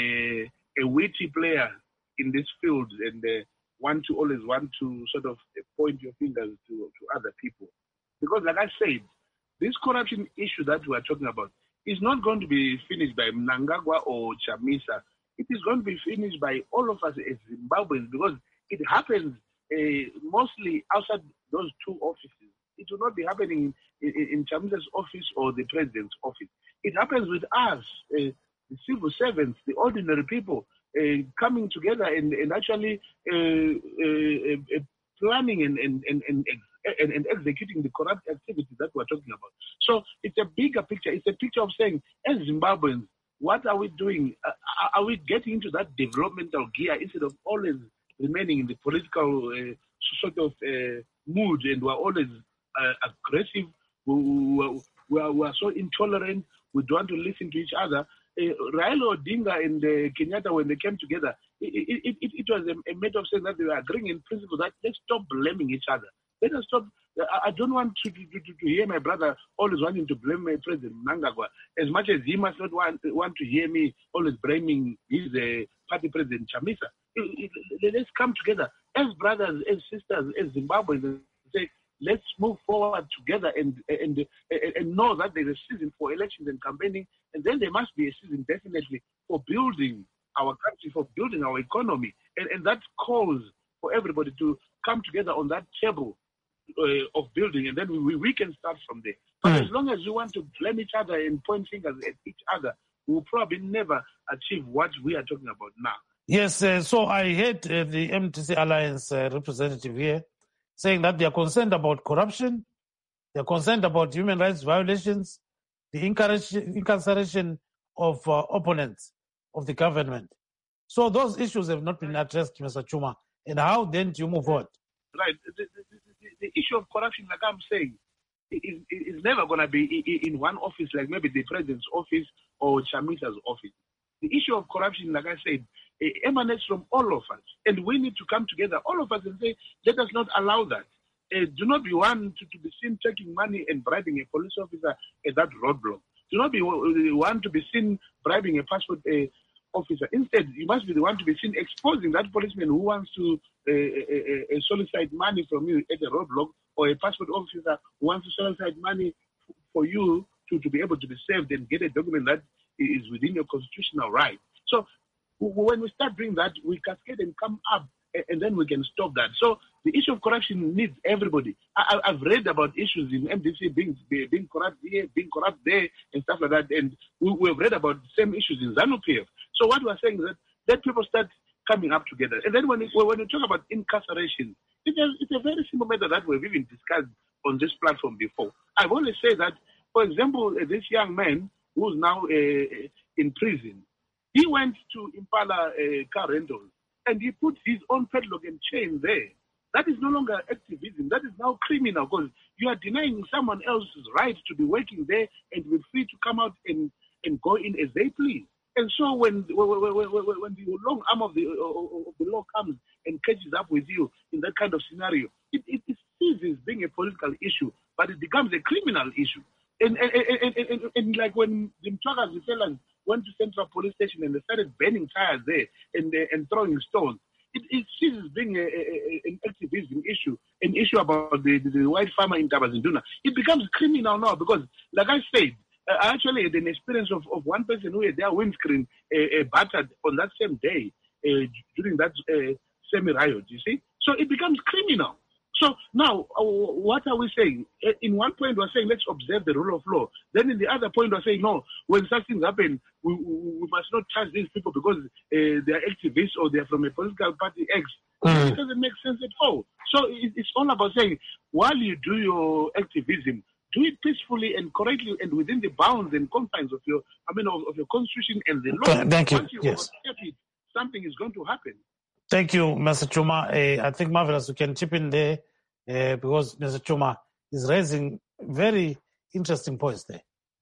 a, a witty player in this field and uh, want to always want to sort of point your fingers to, to other people. Because like I said, this corruption issue that we are talking about is not going to be finished by Mnangagwa or Chamisa. It is going to be finished by all of us as Zimbabweans because it happens uh, mostly outside those two offices. It will not be happening in, in, in Chamisa's office or the president's office. It happens with us, uh, the civil servants, the ordinary people, uh, coming together and, and actually uh, uh, uh, planning and, and, and, and, and, and executing the corrupt activities that we're talking about. So it's a bigger picture. It's a picture of saying, as Zimbabweans, what are we doing? Uh, are we getting into that developmental gear instead of always remaining in the political uh, sort of uh, mood and we're always uh, aggressive? We, we, we, are, we are so intolerant. We don't want to listen to each other. Uh, Raila Odinga and uh, Kenyatta, when they came together, it, it, it, it was a, a matter of saying that they were agreeing in principle that let's stop blaming each other. Let us stop. I don't want to, to, to, to hear my brother always wanting to blame my President Mnangagwa, as much as he must not want, want to hear me always blaming his uh, party president Chamisa. It, it, let's come together as brothers, as sisters, as Zimbabweans, and say, let's move forward together and, and, and, and know that there's a season for elections and campaigning, and then there must be a season definitely for building our country, for building our economy. And, and that calls for everybody to come together on that table Uh, of building, and then we, we can start from there. But mm. as long as we want to blame each other and point fingers at each other, we will probably never achieve what we are talking about now. Yes, uh, so I heard uh, the M D C Alliance uh, representative here saying that they are concerned about corruption, they are concerned about human rights violations, the incarceration of uh, opponents of the government. So those issues have not been addressed, Mister Chuma. And how then do you move forward? Right. The, the, the, the issue of corruption, like I'm saying, is, is never going to be in one office, like maybe the president's office or Chamisa's office. The issue of corruption, like I said, emanates from all of us. And we need to come together, all of us, and say, let us not allow that. Uh, do not be one to, to be seen taking money and bribing a police officer at that roadblock. Do not be one to be seen bribing a passport uh, officer. Instead, you must be the one to be seen exposing that policeman who wants to uh, uh, uh, solicit money from you at a roadblock, or a passport officer who wants to solicit money f- for you to, to be able to be saved and get a document that is within your constitutional right. So w- when we start doing that, we cascade and come up, and, and then we can stop that. So the issue of corruption needs everybody. I, I've read about issues in M D C being being corrupt here, being corrupt there, and stuff like that. And we, we've read about the same issues in ZANU-P F. So what we're saying is that let people start coming up together. And then when it, when you talk about incarceration, it's a, it's a very simple matter that we've even discussed on this platform before. I've always said that, for example, this young man who's now uh, in prison, he went to Impala uh, car rentals and he put his own padlock and chain there. That is no longer activism. That is now criminal because you are denying someone else's right to be working there and be free to come out and, and go in as they please. And so when when, when, when the long arm of the, of the law comes and catches up with you in that kind of scenario, it, it, it ceases being a political issue, but it becomes a criminal issue. And and, and, and, and, and like when the Mtwakas, the fellas, went to Central Police Station and they started burning tires there and, uh, and throwing stones, it, it ceases being a, a, an activism issue, an issue about the, the, the white farmer in Tabazinduna. It becomes criminal now because, like I said, I actually had an experience of, of one person who had their windscreen uh, uh, battered on that same day uh, during that uh, semi-riot, you see? So it becomes criminal. So now, uh, what are we saying? Uh, in one point, we're saying, let's observe the rule of law. Then in the other point, we're saying, no, when such things happen, we, we, we must not charge these people because uh, they're activists or they're from a political party X. Mm. It doesn't make sense at all. So it, it's all about saying, while you do your activism, do it peacefully and correctly and within the bounds and confines of your, I mean, of, of your constitution and the law. Thank you. Once you yes. overstep it, something is going to happen. Thank you, Mister Chuma. Uh, I think, Marvelous, you can chip in there uh, because Mister Chuma is raising very interesting points there.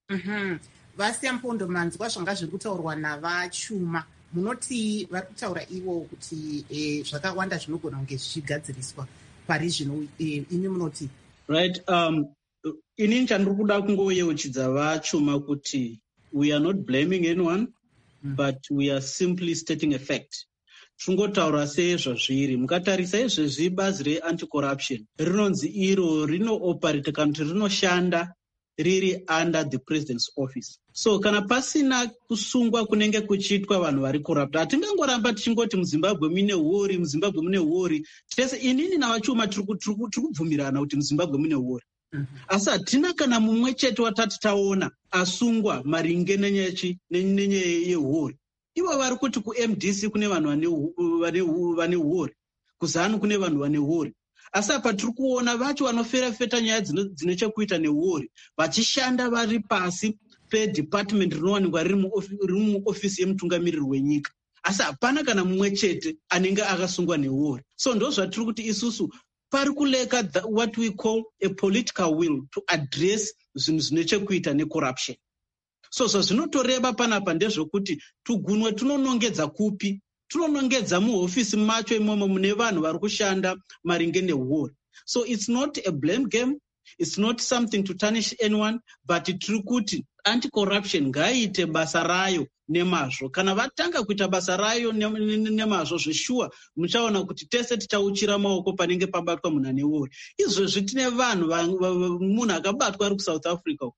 Mhm. Vasiya Mpondo, manzwa zvanga zviri kutaurwa navachuma. Munoti vari kutaura ivo kuti eh, zvakawanda zvinogona kunge zvichigadziriswa pari zvino, eh, imi munoti? Right. Um, inini chandiri kuda kungoyeuchidza vachuma kuti we are not blaming anyone, mm. but we are simply stating a fact. Tingotaura sezvazviri. Mukatarisa izvezvi bazi re-anti-corruption rinonzi iro rino-operate kana kuti rinoshanda riri under the president's office. So kana pasina kusungwa kunenge kuchiitwa vanhu vari corrupt, hatingangoramba tichingoti muzimbabwe mune huori, muzimbabwe mune huori. Tese inini navachuma tiri kubvumirana kuti muzimbabwe mune huori. Asi hatina kana mumwe chete watati taona asungwa maringe nenyaya yehuori. Ivo vari kuti ku-M D C kune vanhu vane huori, kuZANU kune vanhu vane huori. Asi apa tiri kuona vacho vanofera feta nyaya dzine chekuita nehuori vachishanda vari pasi pedepartment rinowanikwa riri muofisi yemutungamiriri wenyika. Asi hapana kana mumwe chete anenge akasungwa nehuori. So ndo zvatiri kuti isusu pari kuleka what we call a political will to address zvinhu zvine chekuita necorruption. So zvazvinotoreva panapa ndezvokuti tugunwe tunonongedza kupi? Tunonongedza muhofisi macho imomo mune vanhu vari kushanda maringe nehuori. So it's not a blame game, it's not something to tarnish anyone, but tiri kuti anti-corruption ngaiite basa rayo nemazvo. Kana vatanga kuita basa rayo nemazvo, zveshuwa muchaona kuti tese tichauchira maoko panenge pabatwa munhu ane huori. Izvezvi tine vanhu, munhu akabatwa ari kuSouth Africa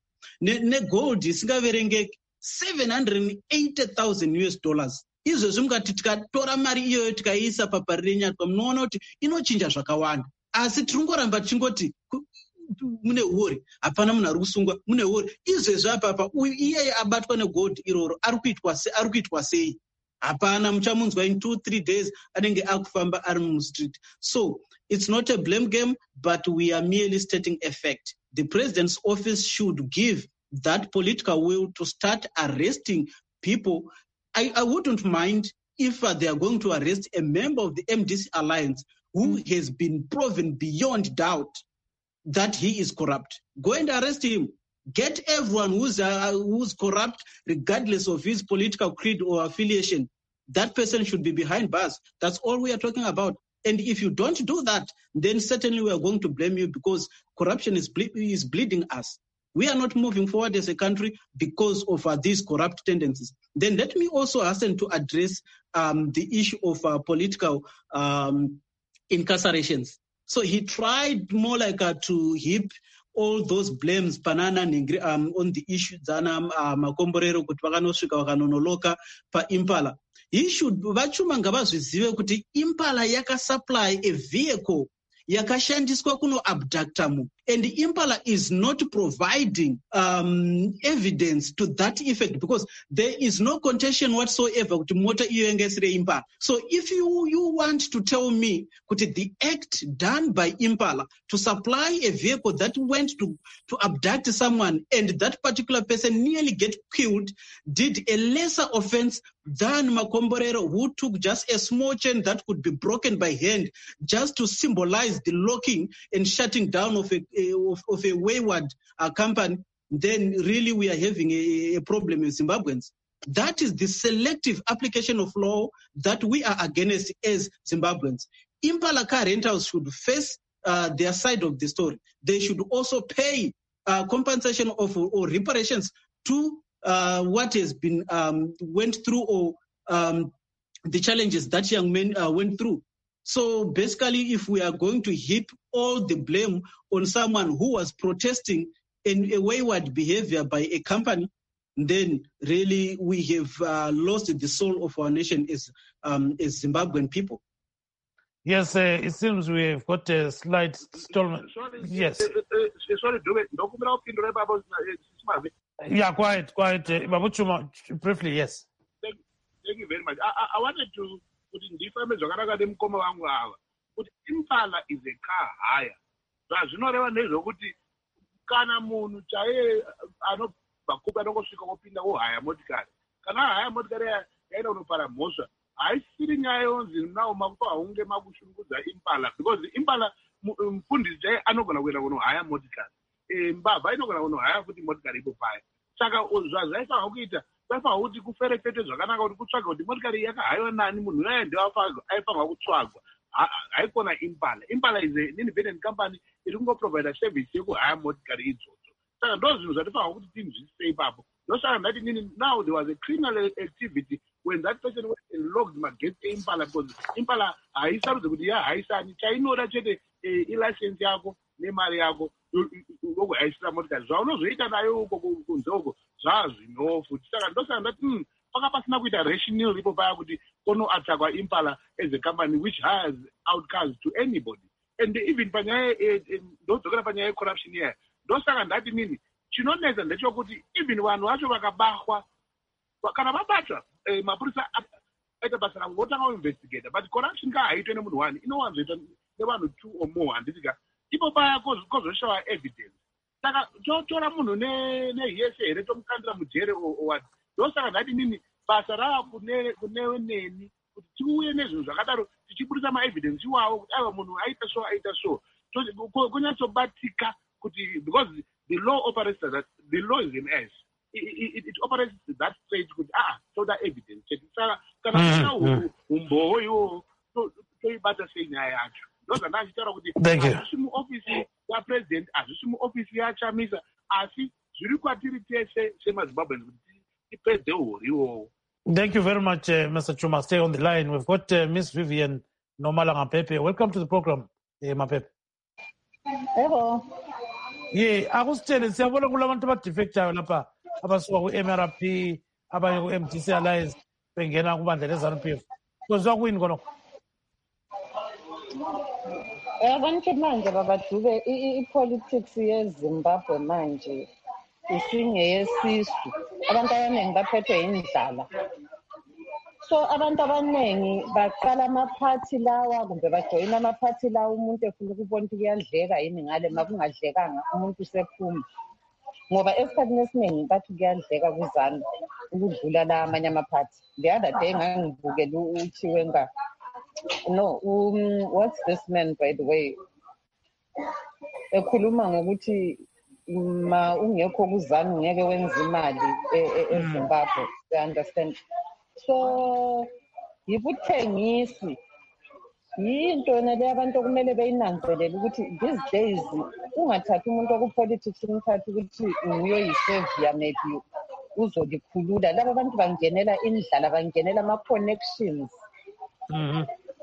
negold isingaverengeki seven hundred eighty thousand U S dollars. Izvezvi mukati tikatora mari iyoyo tikaiisa papari renyatwa, munoona kuti inochinja zvakawanda. Asi tiringoramba tichingoti mune huori, hapana munhu ari kusungwa, mune huori. Izvezvi apapa iyeye abatwa negold iroro ari kuitwa sei? Hapana, muchamunzwa in two three days anenge akufamba ari mustreet. So it's not a blame game, but we are merely stating a fact. The president's office should give that political will to start arresting people. I, I wouldn't mind if uh, they are going to arrest a member of the M D C alliance who has been proven beyond doubt that he is corrupt. Go and arrest him. Get everyone who's, uh, who's corrupt, regardless of his political creed or affiliation. That person should be behind bars. That's all we are talking about. And if you don't do that, then certainly we are going to blame you, because corruption is, ble- is bleeding us. We are not moving forward as a country because of uh, these corrupt tendencies. Then let me also hasten to address um, the issue of uh, political um, incarcerations. So he tried more like uh, to heap all those blames banana um, on the issue dzana uh, makomborero kuti vakanosvika vakanonoloka paImpala. He should vachuma ngavazvizive kuti Impala yakasupply a vehicle yakashandiswa kuno abducta munhu, and Impala is not providing um, evidence to that effect, because there is no contention whatsoever kuti mota iyo yanga isiri Impala. So if you, you want to tell me kuti the act done by Impala to supply a vehicle that went to, to abduct someone and that particular person nearly get killed did a lesser offense than Makomborero, who took just a small chain that could be broken by hand just to symbolize the locking and shutting down of a, a of, of a wayward uh, company, then really we are having a, a problem in Zimbabweans. That is the selective application of law that we are against as Zimbabweans. Impala car rentals should face uh, their side of the story. They should also pay uh, compensation of or reparations to uh, what has been um, went through or um, the challenges that young men uh, went through. So basically, if we are going to heap all the blame on someone who was protesting in a wayward behavior by a company, then really we have uh, lost the soul of our nation as, um, as Zimbabwean people. Yes, uh, it seems we have got a slight stallment. Sorry, Yes. uh, uh, sorry, do it. Yeah, quite, quite. Uh, Babuchuma, briefly, yes. Thank, thank you very much. I, I, I wanted to put in ndifambe zvakanaka nemukoma wangu ava kuti Impala is a car hire. Zvazvinoreva nezvokuti kana munhu chaiye anobva kuba anongosvika opinda ohaya motikari, kana ahaya motikari yaenda kunopara mhosva, haisiri nyaya yonzi nawo makupa haunge makushungudza Impala, because Impala mufundisi chaiye anogona kuenda kunohaya motikari, mbavha inogona kunohaya kuti motikari ipo paya. saka zvaifana kuita vaifana kuti kuferefetwe zvakanaka kuti kutsvaga kuti motikari yakahayiwa nani munhu uya aifanirwa kutsvagwa haikona Impala. Impala is an independent company iri kungoprovida service yekuhaya motikari idzodzo. Saka ndo zvinhu zvatifanira kuti tinzwisise ipapo. Ndosaka ndati nini, now there was a criminal activity when that person went and logged against Impala because Impala haisarudze kuti yahaisani chainoda chete ilicense yako nemari yako yokuhaisira motikari. Zvaunozoita nayo uko kunze uko zvazvinofu. Saka ndosaka ndati paka pasina kuita rationale ripo paya kuti konoatakwa Impala as a company which has outcasts to anybody. And even panyaya ndodzokera panyaya corruption here. Ndosaka ndati nini chinonetsa ndechekuti even vanhu vacho vakabahwa kana vabatwa mapurisa aita basa ravo votanga kuinvestigata but corruption ka haitwe nemunhu one inowanzoitwa nevanhu two or more handitika ipo paya kozoshawa evidence. Saka totora munhu nehese here tomukandira mujere owati. Ndosaka ndati nini basa rava kuneneni kuti tiuye nezvinhu zvakadaro tichibudisa maevidence iwawo kuti aiwa munhu aita so aita so kunyatsobatika kuti because the law operates that the law is in S. It, it, it operates that stage with ah so that evidence. Saka kana kuna umboho yo toibata sei nyaya yacho. Ndoza ndachitaura kuti azvisi muofisi yapresident azvisi muofisi yachamisa asi zviri kwatiri tese semazimbabweans kuti tipedze uhoriwo. Thank you very much, uh, Mister Chuma. Stay on the line. We've got uh, Miss Vivian Nomala Mapepe. Welcome to the program, uh, Mapepe. Hello. Yeah, akusitshele siyabona kulabantu abadefectayo lapha abasuka ku-M R P abanye ku-M D C Alliance bengena kubandla le-ZANU P F. Kwenziwa kuyini khonokho? Abantu manje babadube i-politics yeZimbabwe manje isingeyesisu. Abantu abaningi baphethwe yindlala. So abantu abaningi baqala amaphathi lawa kumbe bajoyina amaphathi lawa umuntu efuna ukubona ukuthi kuyadleka yini ngale makungadlekanga umuntu usephuma. Ngoba esikhathini esiningi bathi kuyadleka kuzana ukudlula la amanye amaphathi. The other day ngangibukele uThiwe nga no um, what's this man by the way ekhuluma ngokuthi ma ungekho kuzana ngeke wenza imali eZimbabwe. You understand? So yibuthengisi yinto yona le abantu okumele beyinanzelele ukuthi these days ungathathi umuntu okupolitics umthatha ukuthi uyoyiservia maybe uzolikhulula. Laba abantu bangenela indlala bangenela ama-connections. Mhm.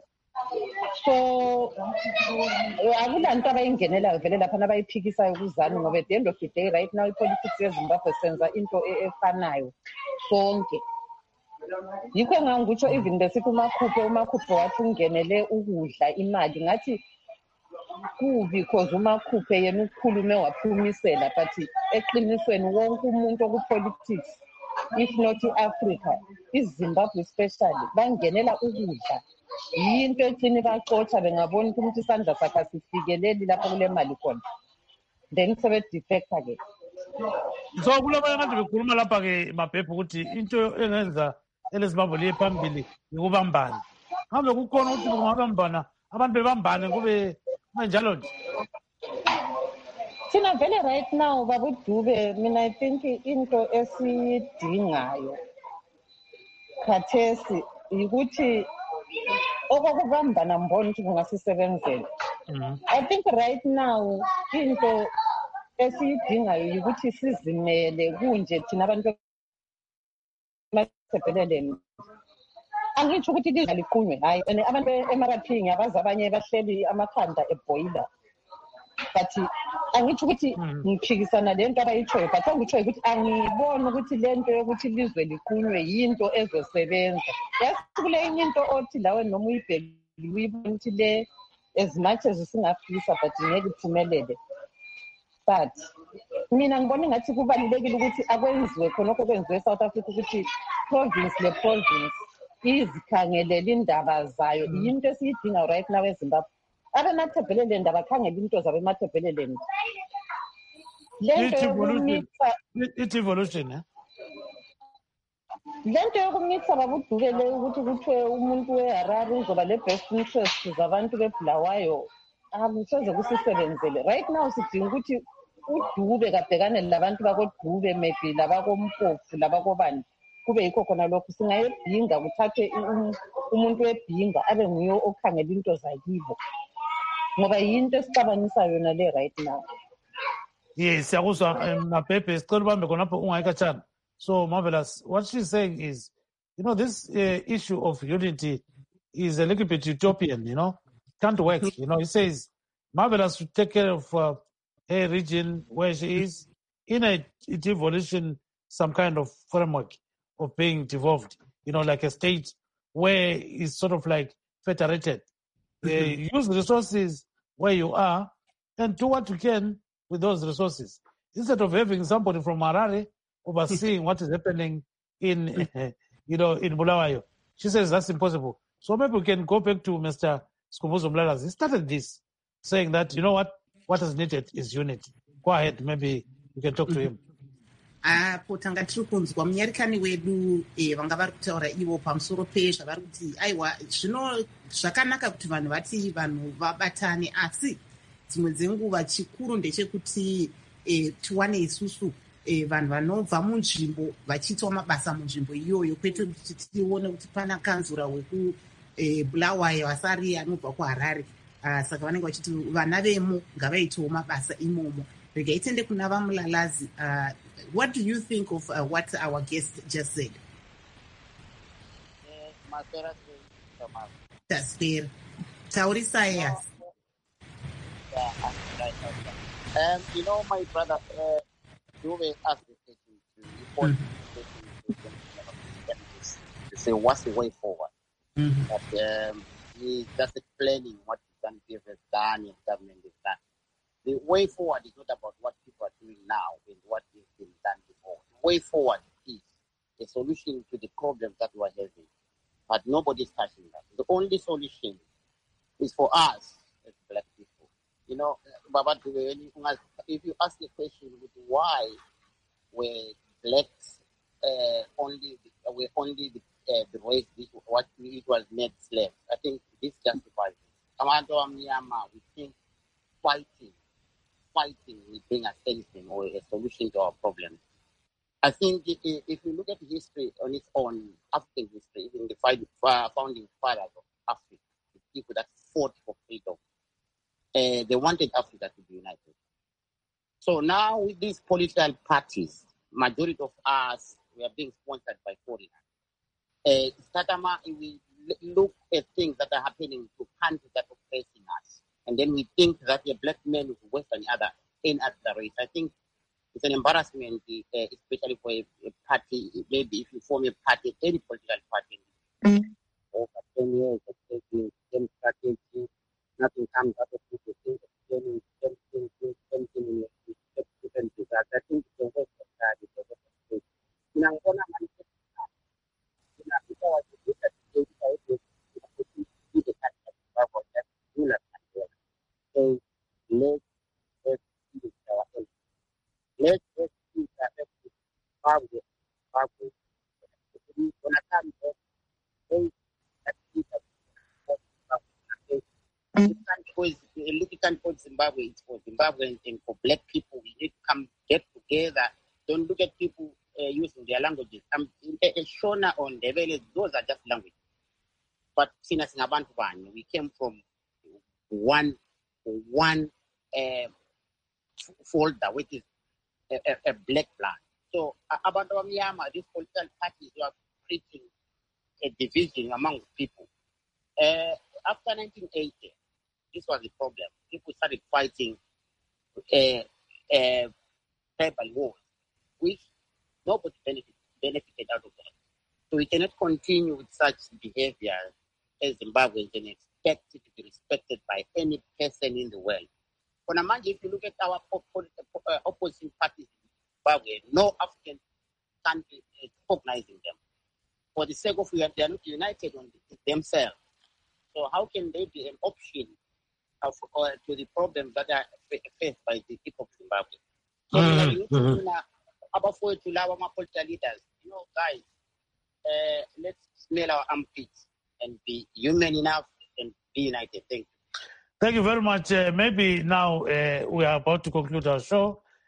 So akulanto abayingenelayo vele lapha nabayiphikisayo kuzana ngoba at the end of the day right now i-politics yeZimbabwe senza into efanayo sonke. Yikho ngangikutsho even besithi umakhuphe umakhuphe wathi ungenele ukudla imali ngathi kubi because umakhuphe yena ukukhulume waphumisela but eqinisweni wonke umuntu okupolitics if not i-Africa iZimbabwe especially bangenela ukudla. Yinto ethini baxotsha bengabona ukuthi isandla sakhe asifikeleli lapho kule mali khona then sebedefecta ke. So kulabanye abantu bekhuluma lapha ke Mapepe ukuthi into engenza eleZimbabwe liye phambili ukubambana. Ngabe kukhona ukuthi kungabambana abantu bebambane kube njalo nje. Thina vele right now babudube mina I think into esiyidingayo khathesi ukuthi okokubambana mbona ukuthi kungasisebenzela. I think right now into esiyidingayo ukuthi sizimele kunje thina abantu masebeleleni. Angitsho ukuthi liza liqunywe hayi abantu e-M R P ngiyabazi abanye bahleli amakhanda eboiler. But angitsho ukuthi ngiphikisana lento abayitshoyo but angitsho ukuthi angiboni ukuthi lento yokuthi lizwe liqunywe yinto ezosebenza. Yasikule enye into othi lawe noma uyibheki uyibona ukuthi le as much as singafisa but ngeke iphumelele. But mina ngibona ngathi kubalulekile ukuthi akwenziwe khonokho kwenziwe eSouth Africa ukuthi province le province izikhangelela indaba zayo. Yinto esiyidinga right now eZimbabwe. Abemathebhelele ndaba khangela into zabo emathebhelele. Lento yokumitha It's evolution eh? Lento yokumitha babudukele ukuthi kuthiwe umuntu weHarare uzoba le best interest zabantu beBulawayo akusoze kusisebenzele. Right now sidinga ukuthi uDube kabhekane labantu bakoDube maybe labakoMpofu labakobani kube yikho khona lokhu singayebhinga kuthathe umuntu webhinga abe nguye okhangela into zakibo ngoba yinto esixabanisa yona le right now. Yes, siyakuzwa Mabhebhe, sicela ubambe khonapho ungayikhatshana. So Marvelous, what she's saying is, you know, this uh, issue of unity is a little bit utopian, you know, can't work. You know, he says Marvelous should take care of uh, her region where she is in a devolution, some kind of framework of being devolved, you know, like a state where it's sort of like federated. Mm-hmm. Uh, use the resources where you are and do what you can with those resources. Instead of having somebody from Harare overseeing what is happening in, you know, in Bulawayo. She says that's impossible. So maybe we can go back to Mister Skubuzo Mlalas. He started this, saying that, you know what, what is needed is unity. Go ahead, maybe you can talk to him. apo tanga tiri kunzwa munyarikani wedu vanga vari kutaura ivo pamusoro pezvavari kuti aiwa zvino zvakanaka kuti vanhu vati vanhu vabatane asi dzimwe dzenguva chikuru ndechekuti tiwane isusu vanhu vanobva munzvimbo vachiitawo mabasa munzvimbo iyoyo kwete kuti tione kuti pana kanzura wekubulawayo asari anobva kuharare saka vanenge vachiti vana vemo ngavaitewo mabasa imomo. Regai tende kuna vaMulalazi. What do you think of uh, what our guest just said? That's fair. Taurisa, yes. Um, you know, my brother, uh, you may ask the question to report to say what's the way forward. Mm-hmm. But um, he's just explaining what the Zanu-P F has done and government has done. The way forward is not about what people are doing now and what has been done before. The way forward is a solution to the problems that we are having, but nobody's touching that. The only solution is for us as black people. You know, if you ask the question, why were blacks uh, only were only the, uh, the race what it was made slaves? I think this justifies it. We think fighting. Fighting will bring us anything or a solution to our problems. I think if you look at history on its own, African history, even the founding fathers of Africa, the people that fought for freedom, uh, they wanted Africa to be united. So now with these political parties, majority of us, we are being sponsored by foreigners. Uh, Statama, we look at things that are happening to countries that are oppressing us. And then we think that a black man is worse than the other in other race. I think it's an embarrassment, uh, especially for a, a party. Maybe if you form a party, any political party, mm-hmm. over ten years, taking ten strategy, nothing comes out of it. You think of ten, ten, ten, in different results. I think it's a waste of time. It's a waste of space. In Angola, in Africa, what you look at the data, you see the country of that ruler. So let's let's use our help. Let's let's use our help to Zimbabwe. Zimbabwe. When I come here, they that is a little country for Zimbabwe. It's for Zimbabwe and for black people. We need to come get together. Don't look at people uh, using their languages. Um, Shona or Ndebele, those are just languages. But Sina Singabantu, we came from one. one uh, folder, which is a, a, a black plan. So, about Myanmar, these political parties were preaching a division among people. Uh, after nineteen eighty, this was the problem. People started fighting uh, uh, tribal wars, which nobody benefited, benefited out of that. So we cannot continue with such behavior as Zimbabweans and expect it to be respected by any person in the world. For Namanja, if you look at our uh, opposing parties in Zimbabwe, no African country is recognizing them. For the sake of they are not united on themselves. So how can they be an option of, uh, to the problems that are faced by the people of Zimbabwe? So mm-hmm. we need to about for to allow our political leaders, you know, guys, uh, let's smell our armpits and be human enough and be united. Thank you. Thank you very much. Uh, maybe now uh, we are about to conclude our show.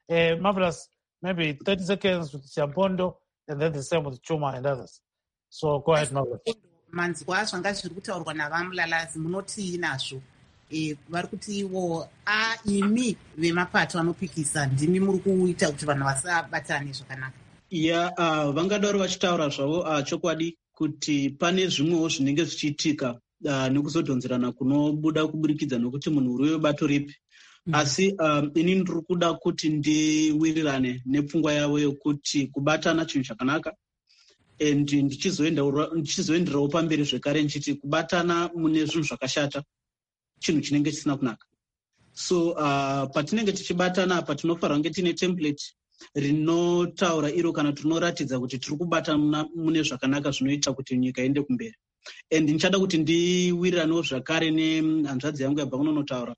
Uh, Marvelous, maybe thirty seconds with Siampondo, and then the same with Chuma and others. So go ahead, Marvelous. manzwa zvanga zviri kutaurwa navamulalazi munotii nazvo? E, vari kuti ivo a imi vemapato anopikisa ndimi muri kuita kuti vanhu vasabatane zvakanaka. ya uh, vangadaro vachitaura zvavo uh, chokwadi kuti pane zvimwewo zvinenge zvichiitika uh, nekuzodhonzerana kunobuda kuburikidza nokuti munhu uri webato ripi. Mm. asi um, ini ndiri kuda kuti ndiwirirane nepfungwa yavo yokuti kubatana chinhu chakanaka, and ndichizoenderawo pamberi zvekare nchiti kubatana mune zvinhu zvakashata chinhu chinenge chisina kunaka. So uh, patinenge tichibatana apa tinofanira kunge tine template rinotaura iro kana tinoratidza kuti tiri kubatana mune zvakanaka zvinoita kuti nyika iende kumberi. And ndichada kuti ndiwiriranewo zvakare nehanzvadzi yangu yabva kunonotaura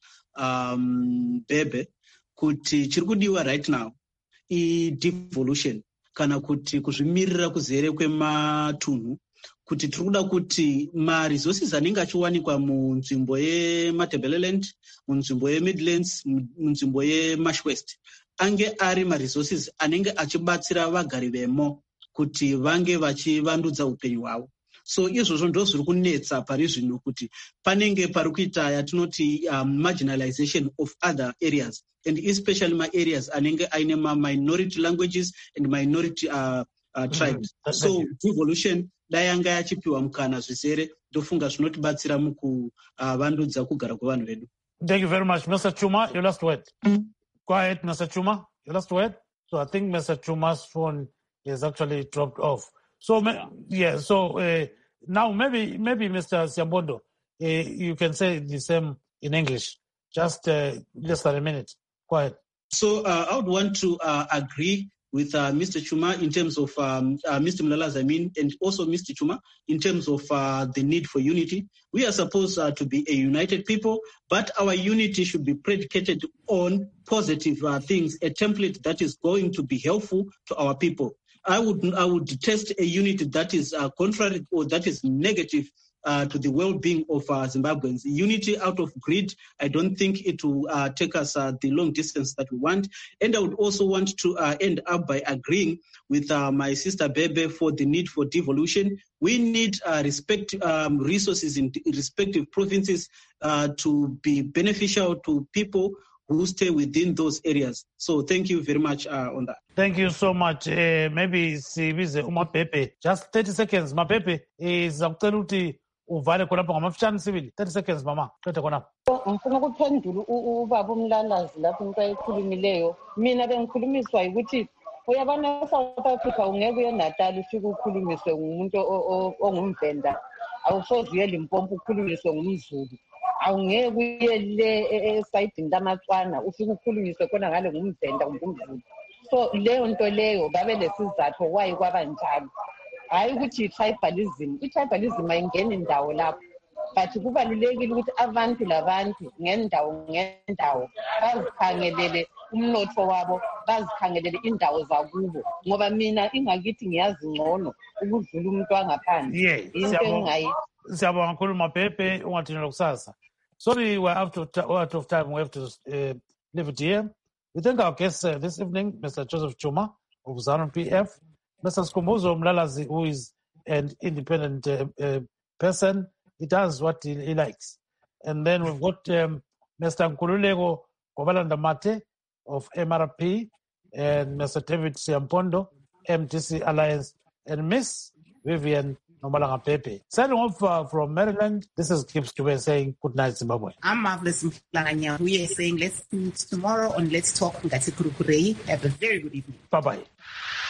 um, Bebe kuti chiri kudiwa right now i-devolution kana kuti kuzvimirira kuzere kwematunhu, kuti tiri kuda kuti maresources anenge achiwanikwa munzvimbo yeMatabeleland, munzvimbo yeMidlands, munzvimbo yeMarsh West ange ari maresources anenge achibatsira vagari vemo kuti vange vachivandudza upenyu hwavo. So izvozvo ndo zviri kunetsa pari zvino kuti panenge pari kuita yatinoti um, marginalization of other areas, and especially my areas anenge aine ma minority languages and minority uh, uh, tribes. Mm-hmm. So devolution dai yanga yachipiwa mukana zvisere ndofunga zvinotibatsira mukuvandudza uh, kugara kwevanhu vedu. Thank you very much. Mister Chuma, your last word. Mm-hmm. Go ahead, Mister Chuma, your last word. So I think Mister Chuma's phone is actually dropped off. So yeah, so uh, now maybe maybe Mister Siampondo, uh, you can say the same in English. Just uh, less than a minute. Go ahead. So uh, I would want to uh, agree with uh, Mister Chuma in terms of um, uh, Mister Mlalazi, I mean, and also Mister Chuma in terms of uh, the need for unity. We are supposed uh, to be a united people, but our unity should be predicated on positive uh, things, a template that is going to be helpful to our people. I would I would detest a unity that is uh, contrary or that is negative uh, to the well-being of uh, Zimbabweans. Unity out of greed, I don't think it will uh, take us uh, the long distance that we want. And I would also want to uh, end up by agreeing with uh, my sister Bebe for the need for devolution. We need uh, respect um, resources in respective provinces uh, to be beneficial to people who stay within those areas. So thank you very much uh, on that. Thank you so much. Uh, maybe sibize uMapepe. Just thirty seconds. Mapepe is akucela ukuthi uvale khonapho ngamafitshane sibili. thirty seconds mama. Qede khonapho. Ngifuna ukuphendula ubaba uMlalazi lapho into ayikhulumileyo. Mina bengikhulumiswa ukuthi uyabona eSouth Africa ungeke uye Natal ufike ukhulumiswe ngumuntu ongumvenda. Awusoze uye Limpopo ukhulumiswe ngumZulu. Awungeke uye le esayidini lamatswana ufike ukhulunyiswe khona ngale ngumvenda ngumZulu. So leyo nto leyo babe lesizathu why kwaba njalo. Hayi ukuthi i-tribalism, i-tribalism ayingeni indawo lapho. But kubalulekile ukuthi abantu labantu ngendawo ngendawo bazikhangelele umnotho wabo, bazikhangelele indawo zakubo. Ngoba mina ingakithi ngiyazi ngcono ukudlula umuntu wangaphandle. Into engayi. Siyabonga kakhulu Mapepe, ungathinela kusasa. Sorry, we're out of, t- out of time. We have to uh, leave it here. We thank our guests uh, this evening, Mister Joseph Chuma of ZANU P F, Mister Skhumbuzo Mlalazi, who is an independent uh, uh, person. He does what he, he likes. And then we've got um, Mister Nkululeko Gobalanda Mate of M R P and Mister David Siampondo, M D C Alliance, and Miss Vivian Nomalanga Pepe. Signing off uh, from Maryland, this is Gibbs Dube saying good night, Zimbabwe. I'm Marvelous Mlanganya. We are saying let's meet tomorrow on Let's Talk. Have a very good evening. Bye-bye.